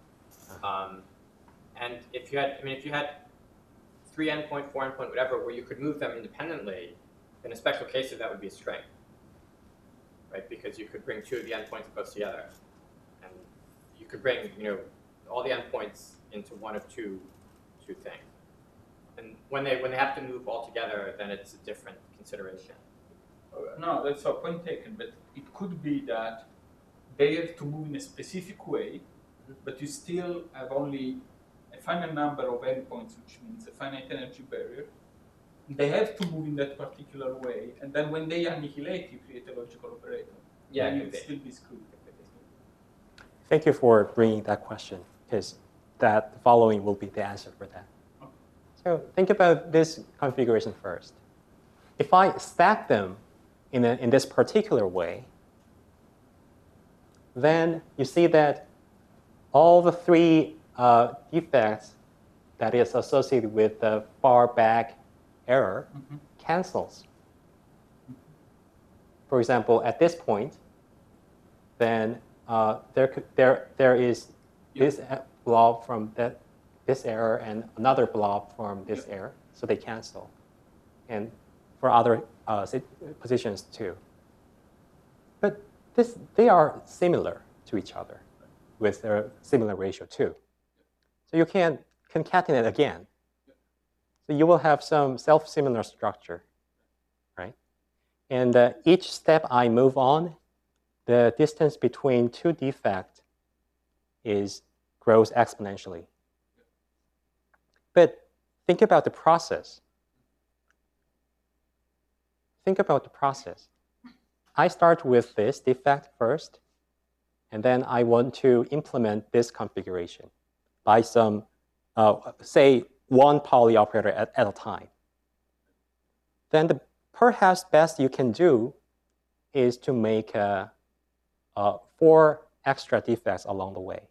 [SPEAKER 4] And if you had 3 endpoint, 4 endpoint, whatever, where you could move them independently, in a special case of that would be a string, right? Because you could bring 2 of the endpoints close together, and you could bring all the endpoints into one of two things. And when they have to move all together, then it's a different consideration.
[SPEAKER 3] No, that's a point taken, but it could be that they have to move in a specific way, but you still have only a finite number of endpoints, which means a finite energy barrier. They have to move in that particular way, and then when they annihilate, you create a logical operator.
[SPEAKER 4] Yeah,
[SPEAKER 3] and you'd still be screwed.
[SPEAKER 1] Thank you for bringing that question, because that following will be the answer for that.
[SPEAKER 3] Okay.
[SPEAKER 1] So think about this configuration first. If I stack them in this particular way, then you see that all the 3 defects that is associated with the far back error cancels. For example, at this point, then there is this blob from this error and another blob from this error, so they cancel. And for other positions too. But they are similar to each other with a similar ratio too. So you can concatenate again. So you will have some self-similar structure, right? And each step I move on, the distance between 2 defects grows exponentially. But think about the process. Think about the process. I start with this defect first, and then I want to implement this configuration by some, say, 1 Pauli operator at a time. Then the perhaps best you can do is to make 4 extra defects along the way.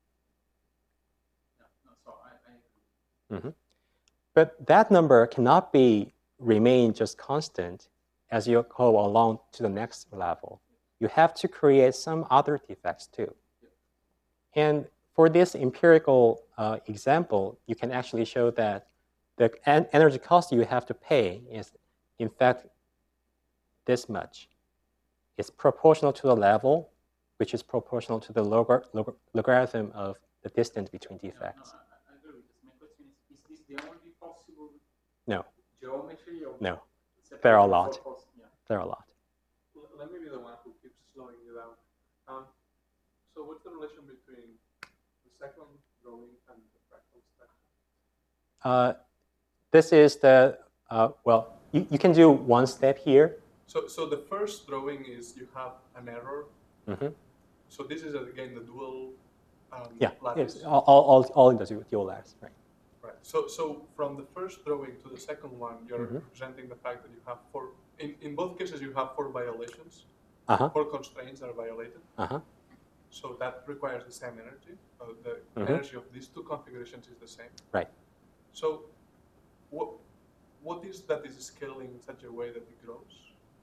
[SPEAKER 1] But that number cannot remain just constant as you go along to the next level. You have to create some other defects too. And for this empirical example, you can actually show that the energy cost you have to pay is, in fact, this much. It's proportional to the level, which is proportional to the logarithm of the distance between defects.
[SPEAKER 3] I agree with this. My question is this the only possible geometry? Or
[SPEAKER 1] No. There are a lot. There are a lot.
[SPEAKER 2] Let me be the one who keeps slowing you down. So what's the relation between the second drawing and the fractal step?
[SPEAKER 1] This is the, well, you can do 1 step here.
[SPEAKER 2] So the first drawing is you have an error. So this is, again, the dual lattice.
[SPEAKER 1] Yes, all in the dual lattice, right.
[SPEAKER 2] Right. So from the first drawing to the second one, you're representing the fact that you have 4. In both cases, you have 4 violations. 4 constraints are violated. So that requires the same energy. The energy of these 2 configurations is the same.
[SPEAKER 1] Right.
[SPEAKER 2] So what is that is scaling in such a way that it grows?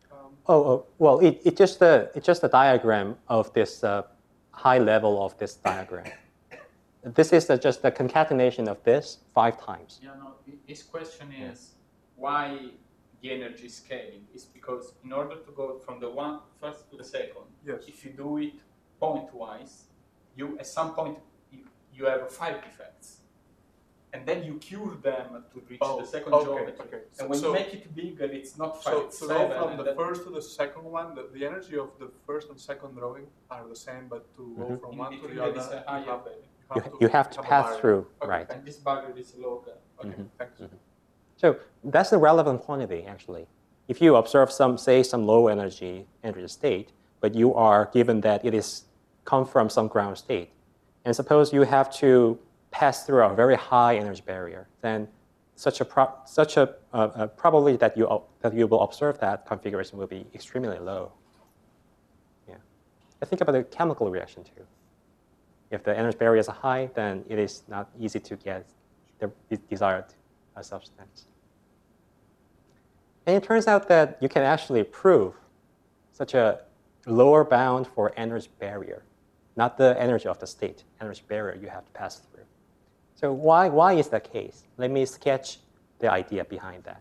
[SPEAKER 1] Well, it's just a diagram of this high level of this diagram. This is just a concatenation of this 5 times.
[SPEAKER 3] Yeah, no, his question is why the energy scaling is because in order to go from the first to the second,
[SPEAKER 2] Yes.
[SPEAKER 3] if you do it point-wise, you at some point you have 5 defects. And then you cure them to reach the second geometry.
[SPEAKER 2] Okay.
[SPEAKER 3] And when you make it bigger, it's not 5,
[SPEAKER 2] So
[SPEAKER 3] it's
[SPEAKER 2] to
[SPEAKER 3] 7.
[SPEAKER 2] go from the first to the second one, the energy of the first and second drawing are the same, but to go from one to the other,
[SPEAKER 3] is a higher value.
[SPEAKER 1] You have to pass through,
[SPEAKER 3] Okay,
[SPEAKER 1] right?
[SPEAKER 3] and this barrier is local. Okay, thanks.
[SPEAKER 1] So that's the relevant quantity, actually. If you observe some low energy state, but you are given that it is come from some ground state, and suppose you have to pass through a very high energy barrier, then such a probability that you will observe that configuration will be extremely low. Yeah. I think about the chemical reaction too. If the energy barrier is high, then it is not easy to get the desired substance. And it turns out that you can actually prove such a lower bound for energy barrier, not the energy of the state, energy barrier you have to pass through. So why is that case? Let me sketch the idea behind that.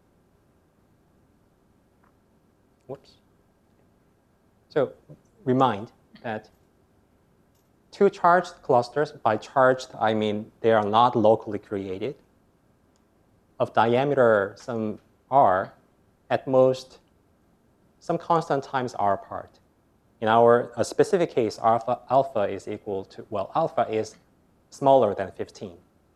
[SPEAKER 1] Whoops. So remind that 2 charged clusters, by charged I mean they are not locally created, of diameter some r, at most some constant times r apart. In our specific case, alpha is equal to, well, alpha is smaller than 15.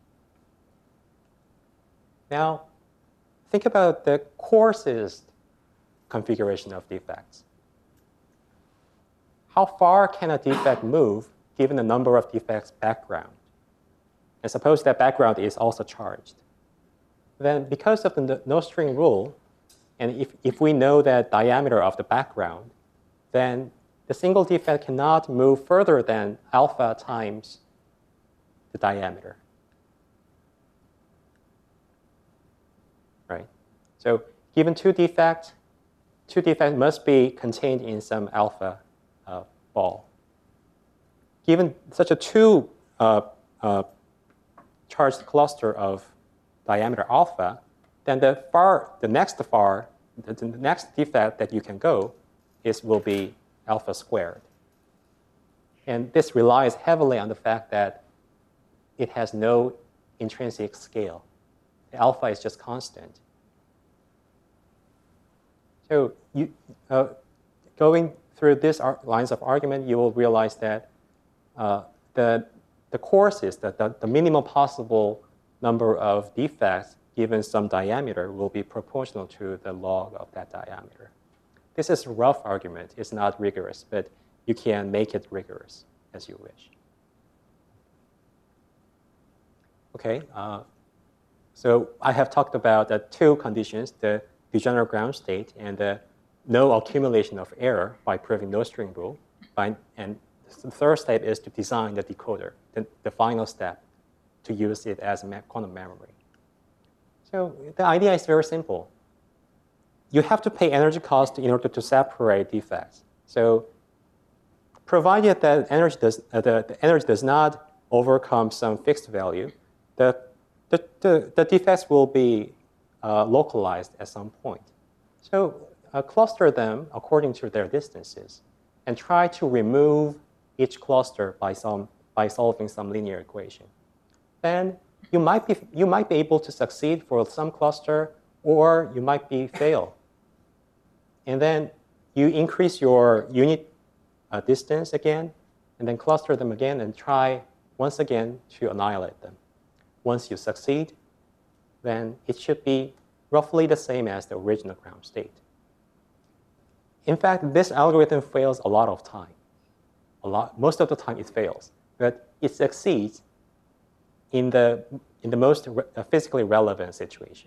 [SPEAKER 1] Now, think about the coarsest configuration of defects. How far can a defect move given the number of defects background? And suppose that background is also charged. Then because of the no-string rule, and if we know the diameter of the background, then the single defect cannot move further than alpha times the diameter. Right? So given 2 defects must be contained in some alpha ball. Given such a 2 charged cluster of diameter alpha, then the next defect that you can go will be alpha squared. And this relies heavily on the fact that it has no intrinsic scale. The alpha is just constant. So going through these lines of argument, you will realize that the coarsest, the minimum possible number of defects given some diameter will be proportional to the log of that diameter. This is a rough argument. It's not rigorous, but you can make it rigorous as you wish. Okay, so I have talked about the 2 conditions, the degenerate ground state and the no accumulation of error by proving no-string rule. And the third step is to design the decoder, the final step, to use it as quantum memory. So the idea is very simple. You have to pay energy cost in order to separate defects. So provided that the energy does not overcome some fixed value, the defects will be localized at some point. So cluster them according to their distances and try to remove each cluster by solving some linear equation. Then you might be able to succeed for some cluster, or you might fail. And then you increase your unit distance again, and then cluster them again and try once again to annihilate them. Once you succeed, then it should be roughly the same as the original ground state. In fact, this algorithm fails a lot of time. Most of the time it fails, but it succeeds in the most physically relevant situation.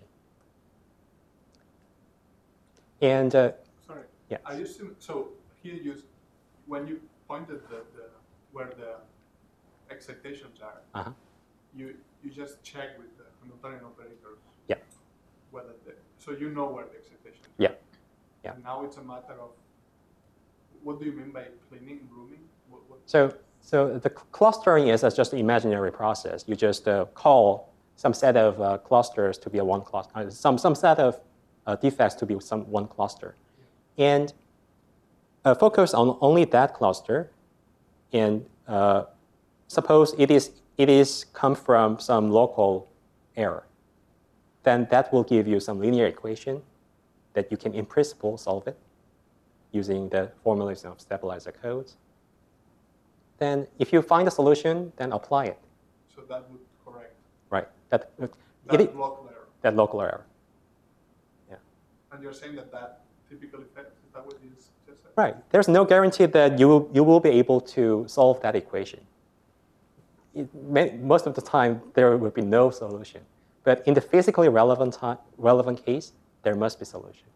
[SPEAKER 1] And
[SPEAKER 2] sorry.
[SPEAKER 1] Yeah.
[SPEAKER 2] I used to, so here when you pointed where the excitations are, you just check with the Hamiltonian operators.
[SPEAKER 1] Yeah.
[SPEAKER 2] So you know where the excitation is.
[SPEAKER 1] Yeah. Yeah.
[SPEAKER 2] And now it's a matter of, what do you mean by cleaning, grooming?
[SPEAKER 1] So the clustering is just an imaginary process. You just call some set of clusters to be a one cluster, some set of defects to be one cluster, and focus on only that cluster. And suppose it is come from some local error, then that will give you some linear equation that you can in principle solve it using the formulation of stabilizer codes. Then if you find a solution, then apply it.
[SPEAKER 2] So that would correct
[SPEAKER 1] Right.
[SPEAKER 2] that local error.
[SPEAKER 1] That local error. Yeah.
[SPEAKER 2] And you're saying that typically fails. Is that what you just said?
[SPEAKER 1] Right. There's no guarantee that you will be able to solve that equation. Most of the time, there will be no solution. But in the physically relevant case, there must be solution.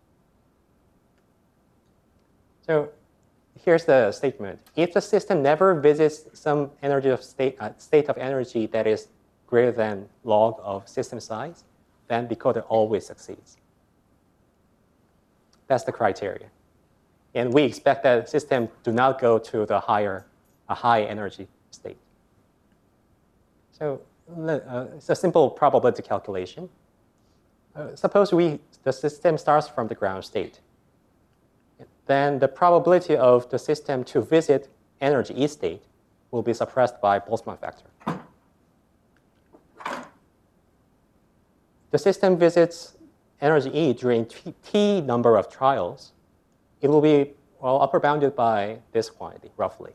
[SPEAKER 1] So here's the statement. If the system never visits some state of energy that is greater than log of system size, then decoder always succeeds. That's the criteria. And we expect that the system do not go to a high energy state. So it's a simple probability calculation. Suppose the system starts from the ground state. Then the probability of the system to visit energy E state will be suppressed by Boltzmann factor. The system visits energy E during T number of trials. It will be upper bounded by this quantity, roughly.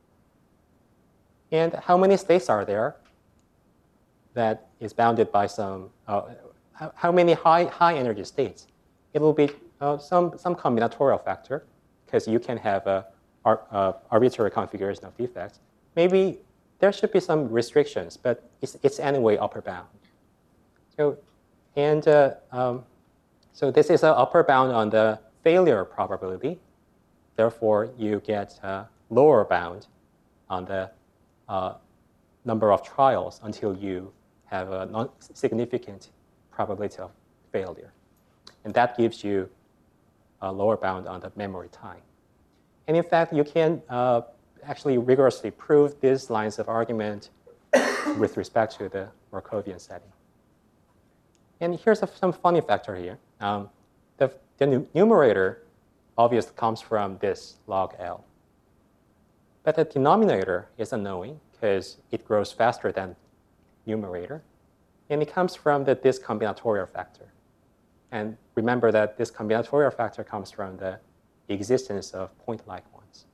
[SPEAKER 1] And how many states are there that is bounded by some, how many high energy states? It will be some combinatorial factor, because you can have a arbitrary configuration of defects. Maybe there should be some restrictions, but it's anyway upper bound. So, so this is an upper bound on the failure probability. Therefore, you get a lower bound on the number of trials until you have a non-significant probability of failure. And that gives you a lower bound on the memory time. And in fact, you can actually rigorously prove these lines of argument with respect to the Markovian setting. And here's some funny factor here. The numerator obviously comes from this log L. But the denominator is unknowing because it grows faster than numerator. And it comes from this combinatorial factor. And remember that this combinatorial factor comes from the existence of point-like ones.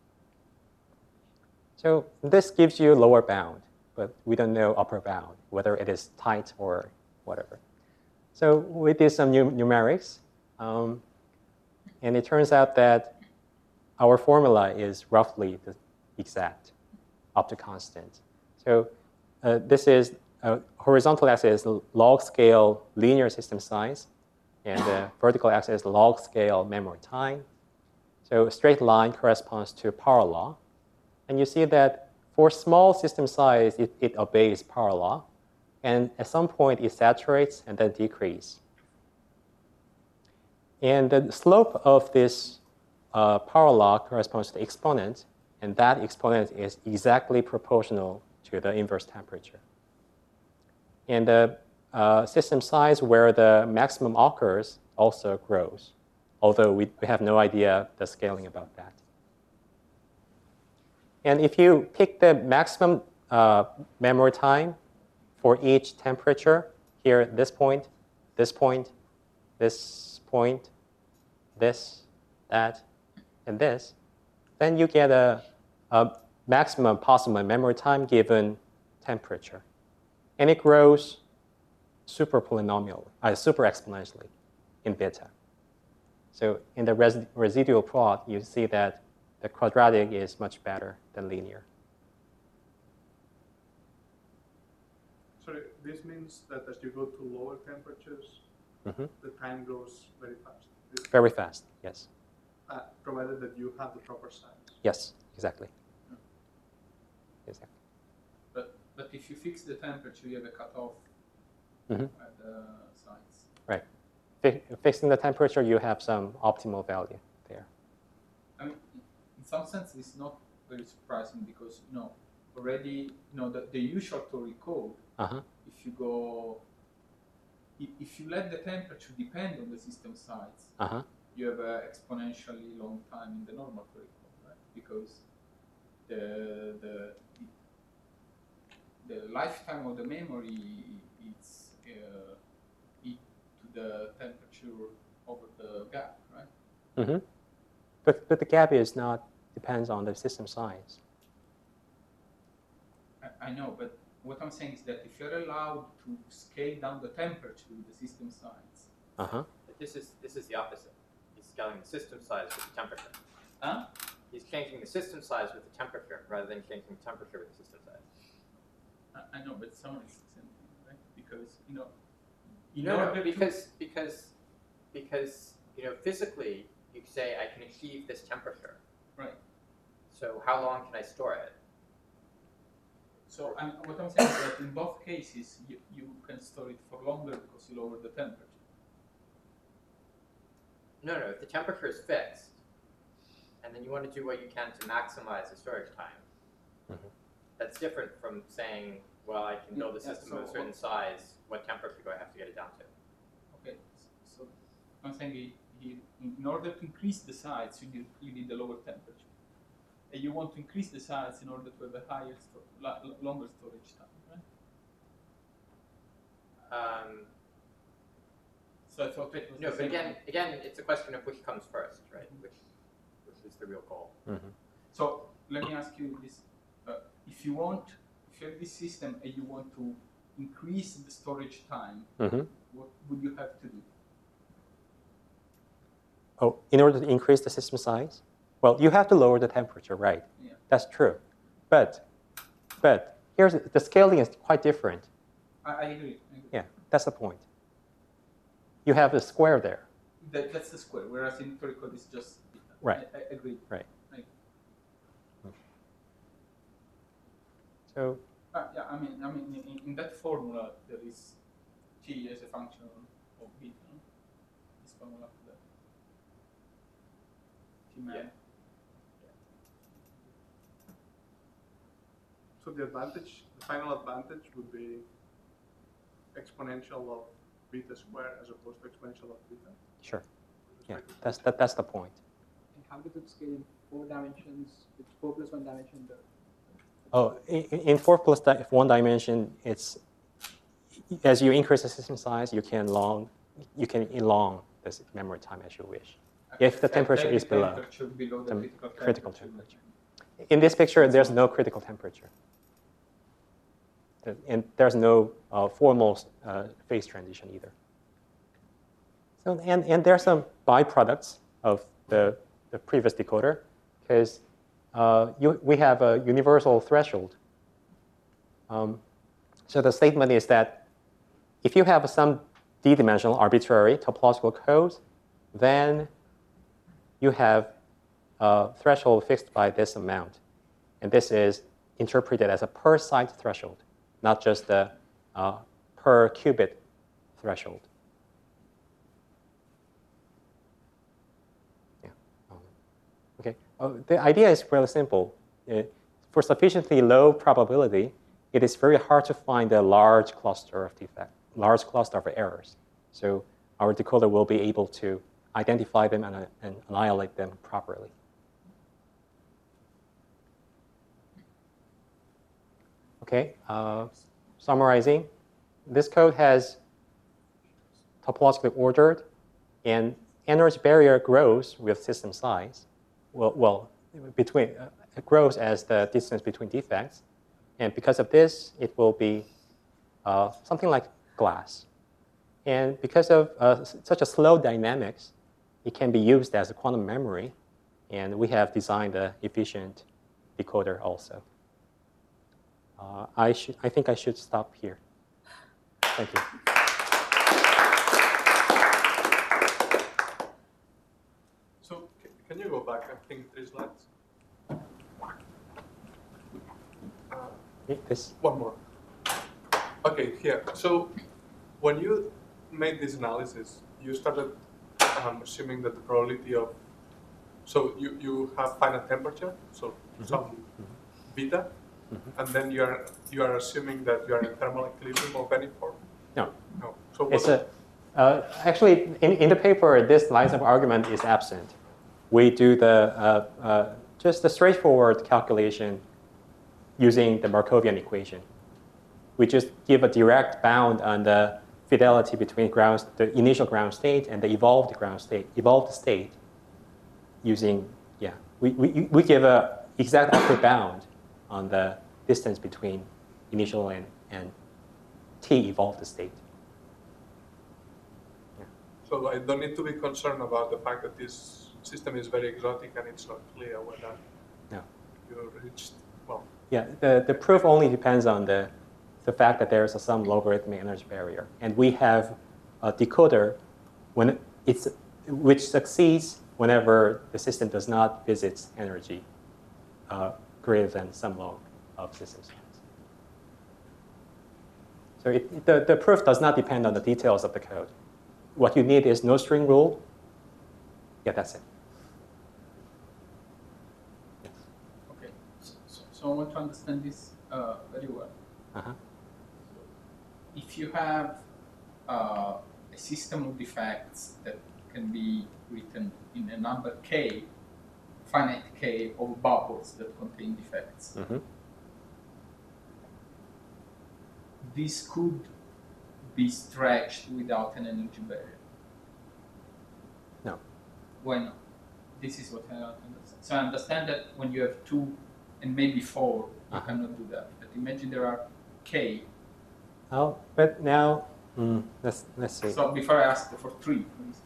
[SPEAKER 1] So this gives you lower bound, but we don't know upper bound, whether it is tight or whatever. So we did some numerics. And it turns out that our formula is roughly the exact up to constant. So this is horizontal axis is log scale linear system size, and the vertical axis is log scale memory time. So a straight line corresponds to power law. And you see that for small system size, it obeys power law. And at some point, it saturates and then decreases. And the slope of this power law corresponds to the exponent, and that exponent is exactly proportional to the inverse temperature. And the system size where the maximum occurs also grows, although we have no idea the scaling about that. And if you pick the maximum memory time for each temperature, here, this point, this point, this point, this, that, and this, then you get a maximum possible memory time given temperature. And it grows super exponentially in beta. So in the residual plot, you see that the quadratic is much better than linear.
[SPEAKER 2] So this means that as you go to lower temperatures, the time goes very fast.
[SPEAKER 1] Very fast, yes.
[SPEAKER 2] Provided that you have the proper size.
[SPEAKER 1] Yes, exactly. Exactly.
[SPEAKER 3] But if you fix the temperature, you have a cutoff at the sides.
[SPEAKER 1] Right. Fixing the temperature, you have some optimal value.
[SPEAKER 3] some sense, it's not very surprising because already the usual Tori code. If you go, if you let the temperature depend on the system size, you have an exponentially long time in the normal Tori code, right? Because the lifetime of the memory is e to the temperature over the gap, right?
[SPEAKER 1] But the gap is not depends on the system size.
[SPEAKER 3] I know, but what I'm saying is that if you're allowed to scale down the temperature with the system size,
[SPEAKER 4] But this is the opposite. He's scaling the system size with the temperature. He's changing the system size with the temperature rather than changing the temperature with the system size.
[SPEAKER 3] I know, but some is the same thing, right? Because
[SPEAKER 4] because physically you say I can achieve this temperature.
[SPEAKER 3] Right.
[SPEAKER 4] So how long can I store it?
[SPEAKER 3] So what I'm saying is that in both cases you can store it for longer because you lower the temperature.
[SPEAKER 4] No, if the temperature is fixed, and then you want to do what you can to maximize the storage time, that's different from saying, well, I can build a system of a certain size. What temperature do I have to get it down to?
[SPEAKER 3] Okay, so I'm saying in order to increase the size, you need a lower temperature. And you want to increase the size in order to have a higher, longer storage time, right? So I thought it was
[SPEAKER 4] no, but again, it's a question of which comes first, right? Which is the real goal.
[SPEAKER 3] So let me ask you this: if you have this system and you want to increase the storage time, what would you have to do?
[SPEAKER 1] Oh, in order to increase the system size? Well, you have to lower the temperature, right?
[SPEAKER 3] Yeah.
[SPEAKER 1] That's true. But here's the scaling is quite different.
[SPEAKER 3] I agree.
[SPEAKER 1] Yeah, that's the point. You have a square there.
[SPEAKER 3] That's the square, whereas in Tori code it's just
[SPEAKER 1] right.
[SPEAKER 3] I agree.
[SPEAKER 1] Right. So.
[SPEAKER 3] Yeah, I mean, in that formula there is t as a function of beta. No? This formula for that.
[SPEAKER 4] Yeah.
[SPEAKER 2] So the final advantage would be exponential of beta square as opposed to exponential of beta?
[SPEAKER 1] Sure. Yeah, that's the point.
[SPEAKER 5] And how does it scale in 4 dimensions? It's 4 plus 1 dimension.
[SPEAKER 1] Oh, in 4 plus 1 dimension, it's as you increase the system size, you can elong this memory time as you wish. If the temperature is below
[SPEAKER 3] the
[SPEAKER 1] critical temperature. In this picture, there's no critical temperature. And there's no formal phase transition either. So, and there are some byproducts of the previous decoder, because we have a universal threshold. So the statement is that if you have some d-dimensional arbitrary topological codes, then you have a threshold fixed by this amount. And this is interpreted as a per site threshold, not just the per qubit threshold. Yeah. Okay. The idea is really simple. For sufficiently low probability, it is very hard to find a large cluster of defects, large cluster of errors. So our decoder will be able to identify them and annihilate them properly. Okay, summarizing, this code has topologically ordered, and energy barrier grows with system size. It grows as the distance between defects, and because of this, it will be something like glass. And because of such a slow dynamics, it can be used as a quantum memory, and we have designed an efficient decoder also. I think I should stop here. Thank you.
[SPEAKER 2] So can you go back, I think, 3 slides?
[SPEAKER 1] This.
[SPEAKER 2] One more. Okay, here. So when you made this analysis, you started assuming that the probability of So you have finite temperature, so some beta, and then you are assuming that you are in thermal equilibrium of any form?
[SPEAKER 1] No.
[SPEAKER 2] No. So
[SPEAKER 1] It's actually, in the paper, this line of argument is absent. We do just the straightforward calculation using the Markovian equation. We just give a direct bound on the fidelity between the initial ground state and the evolved state using, we give a exact upper bound on the distance between initial and T evolved state.
[SPEAKER 2] So I don't need to be concerned about the fact that this system is very exotic and it's not clear whether you reached, well.
[SPEAKER 1] Yeah, the proof only depends on the fact that there is some logarithmic energy barrier. And we have a decoder which succeeds whenever the system does not visit energy greater than some log of system size. So the proof does not depend on the details of the code. What you need is no string rule. Yeah, that's it. Yes.
[SPEAKER 3] Okay, so I want to understand this very well.
[SPEAKER 1] Uh-huh.
[SPEAKER 3] If you have a system of defects that can be written in a number k, finite k of bubbles that contain defects, this could be stretched without an energy barrier.
[SPEAKER 1] No.
[SPEAKER 3] Why not? This is what I don't understand. So I understand that when you have 2 and maybe 4, you cannot do that. But imagine there are k.
[SPEAKER 1] Oh, but now let's see.
[SPEAKER 3] So before I ask for 3, for instance.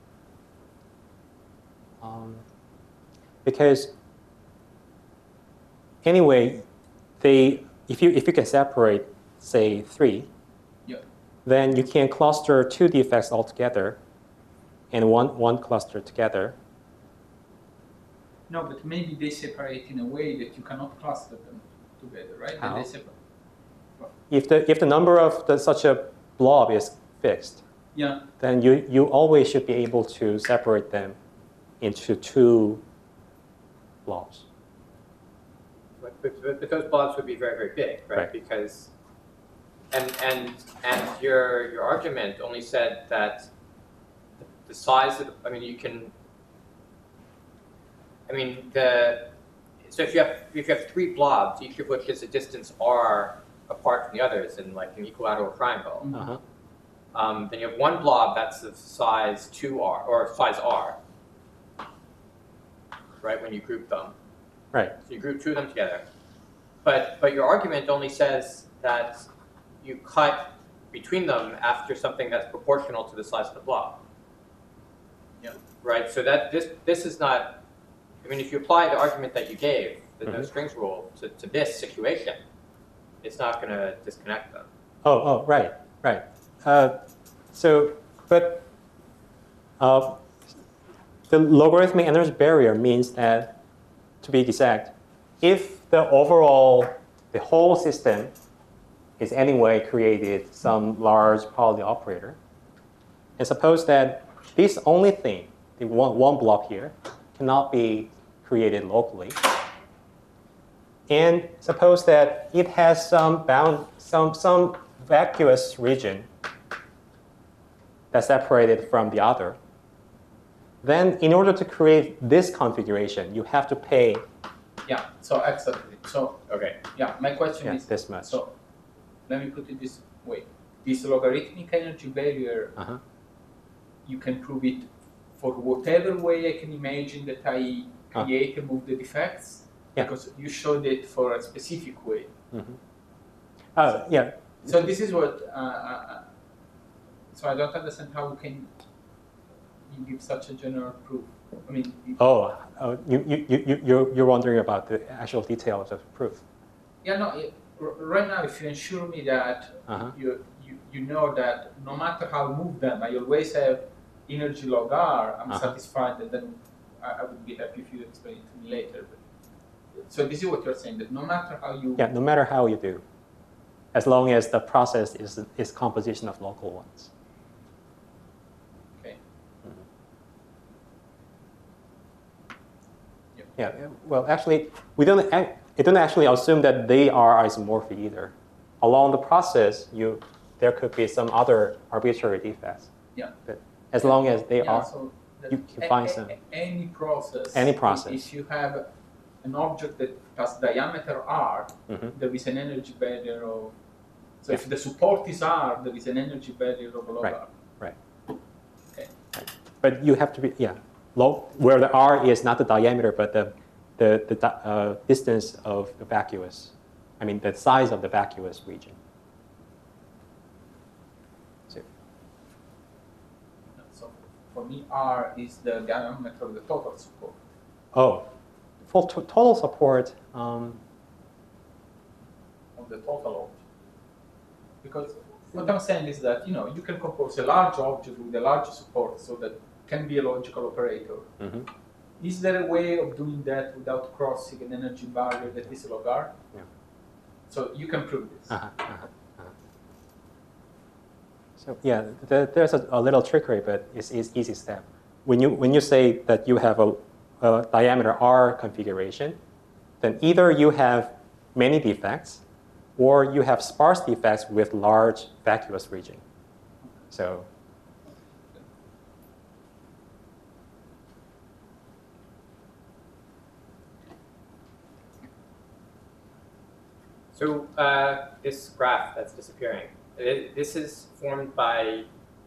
[SPEAKER 1] Because anyway, if you can separate, say 3, then you can cluster 2 defects altogether and one cluster together.
[SPEAKER 3] No, but maybe they separate in a way that you cannot cluster them together, right?
[SPEAKER 1] How?
[SPEAKER 3] They separate. Well,
[SPEAKER 1] If the number of such a blob is fixed, then you always should be able to separate them into 2 blobs.
[SPEAKER 4] But those blobs would be very, very big, right? Because and your argument only said that the size of so if you have 3 blobs, each of which is a distance r apart from the others in like an equilateral triangle, then you have 1 blob that's of size 2r or size r, right? When you group them,
[SPEAKER 1] Right.
[SPEAKER 4] so you group 2 of them together, but your argument only says that you cut between them after something that's proportional to the size of the blob.
[SPEAKER 3] Yeah.
[SPEAKER 4] Right. So that this is not. I mean, if you apply the argument that you gave, the no strings rule, to this situation, it's not going to disconnect them.
[SPEAKER 1] Oh, right. The logarithmic energy barrier means that, to be exact, if the whole system is anyway created some large Pauli operator, and suppose that this only thing, the one blob here, cannot be created locally, and suppose that it has some vacuous region that's separated from the other, then in order to create this configuration, you have to pay.
[SPEAKER 3] Yeah, so exactly. So, my question is
[SPEAKER 1] this much.
[SPEAKER 3] So, let me put it this way. This logarithmic energy barrier, you can prove it for whatever way I can imagine that I create and move the defects, because you showed it for a specific way. So this is what, so I don't understand how you give such a general proof. I mean,
[SPEAKER 1] you're wondering about the actual details of proof.
[SPEAKER 3] Yeah, no. Right now, if you ensure me that you know that no matter how I move them, I always have energy log r, I'm satisfied, and then I would be happy if you explain it to me later. But, so this is what you're saying, that no matter how you...
[SPEAKER 1] Yeah, no matter how you do, as long as the process is composition of local ones.
[SPEAKER 3] Okay.
[SPEAKER 1] Yeah, well, actually, it doesn't actually assume that they are isomorphic either. Along the process, there could be some other arbitrary defects.
[SPEAKER 3] Yeah.
[SPEAKER 1] But as long as they are,
[SPEAKER 3] So
[SPEAKER 1] you can find some.
[SPEAKER 3] any process.
[SPEAKER 1] Any process.
[SPEAKER 3] If you have an object that has diameter r, there is an energy barrier of. So if the support is r, there is an energy barrier of log r.
[SPEAKER 1] Right.
[SPEAKER 3] Okay.
[SPEAKER 1] But you have to be where the r is not the diameter, but the distance of the vacuous. I mean the size of the vacuous region.
[SPEAKER 3] So for me, r is the diameter of the total support.
[SPEAKER 1] Oh, for total support.
[SPEAKER 3] Of the total object. Because what I'm saying is that you can compose a large object with a large support, so that can be a logical operator. Is there a way of doing that without crossing an energy barrier that is log r?
[SPEAKER 1] Yeah.
[SPEAKER 3] So you can prove this.
[SPEAKER 1] So yeah, there's a little trickery, but it's easy step. When you say that you have a diameter r configuration, then either you have many defects, or you have sparse defects with large vacuous region. So.
[SPEAKER 4] So this graph that's disappearing, this is formed by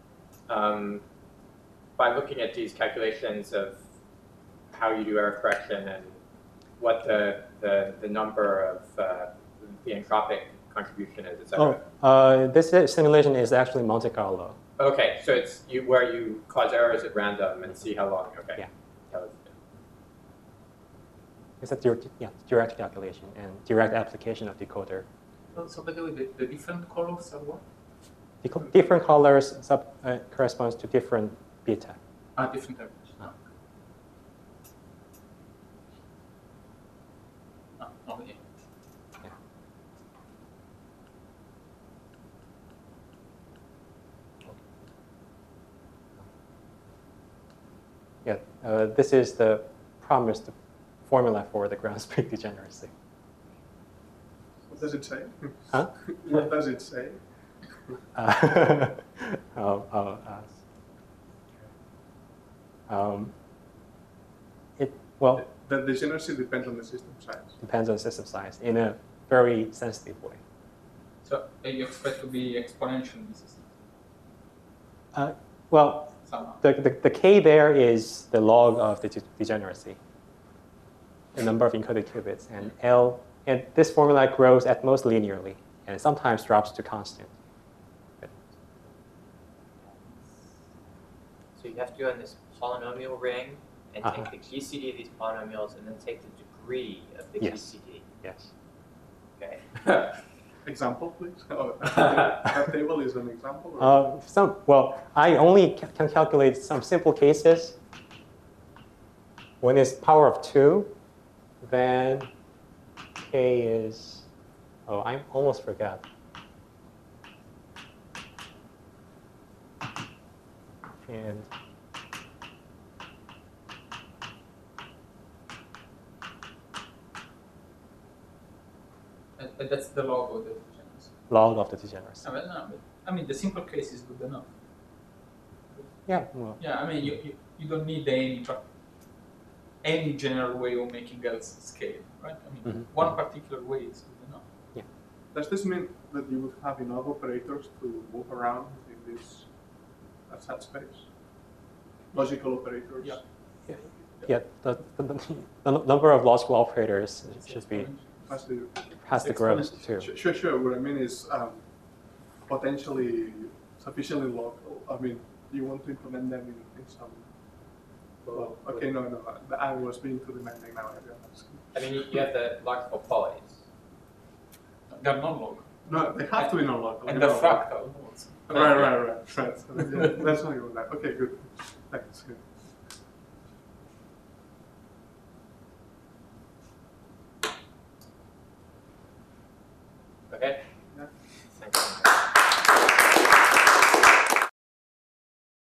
[SPEAKER 4] looking at these calculations of how you do error correction and what the number of the entropic contribution is, etc.
[SPEAKER 1] Oh, this simulation is actually Monte Carlo.
[SPEAKER 4] Okay, so it's where you cause errors at random and see how long. Okay.
[SPEAKER 1] Yeah.
[SPEAKER 4] That was,
[SPEAKER 1] It's a direct calculation and direct application of decoder.
[SPEAKER 3] So by the way, the different colors are what?
[SPEAKER 1] Different colors corresponds to different beta.
[SPEAKER 3] Different average. Okay.
[SPEAKER 1] Yeah, this is the promised formula for the ground spring degeneracy.
[SPEAKER 2] What does it say?
[SPEAKER 1] Huh?
[SPEAKER 2] What does it say?
[SPEAKER 1] Well,
[SPEAKER 2] The degeneracy depends on the system size.
[SPEAKER 1] Depends on system size in a very sensitive way.
[SPEAKER 3] So you expect to be exponential in system?
[SPEAKER 1] Well,
[SPEAKER 3] Somehow.
[SPEAKER 1] the k there is the log of the degeneracy, the number of encoded qubits, and and this formula grows at most linearly, and sometimes drops to constant.
[SPEAKER 4] so you have to go in this polynomial ring and take the GCD of these polynomials and then take the degree of the GCD.
[SPEAKER 1] Yes.
[SPEAKER 4] Okay.
[SPEAKER 2] Example, please. That table is an example. Or?
[SPEAKER 1] Well, I only can calculate some simple cases. When it's power of 2, then k is, I almost forgot. And
[SPEAKER 3] That's the log of the degeneracy.
[SPEAKER 1] Log of the degeneracy.
[SPEAKER 3] I mean, the simple case is good enough.
[SPEAKER 1] Yeah, well.
[SPEAKER 3] Yeah, I mean, you don't need any general way of making else scale, right? I mean, one particular way is good enough.
[SPEAKER 1] Yeah.
[SPEAKER 2] Does this mean that you would have enough operators to move around in this subspace? Logical operators?
[SPEAKER 3] Yeah.
[SPEAKER 1] Yeah, the number of logical operators should be has to grow too.
[SPEAKER 2] Sure. What I mean is potentially sufficiently local. I mean, you want to implement them in some. Well, okay, no. I was being too demanding now.
[SPEAKER 4] I mean, you have the logical polys.
[SPEAKER 3] They're non-local.
[SPEAKER 2] No, they have to be non-local.
[SPEAKER 3] And they're fractal.
[SPEAKER 2] Right. So, yeah, that's not even that. Okay, good. Thanks. Good.
[SPEAKER 4] Okay?
[SPEAKER 2] Yeah.
[SPEAKER 4] Thank you.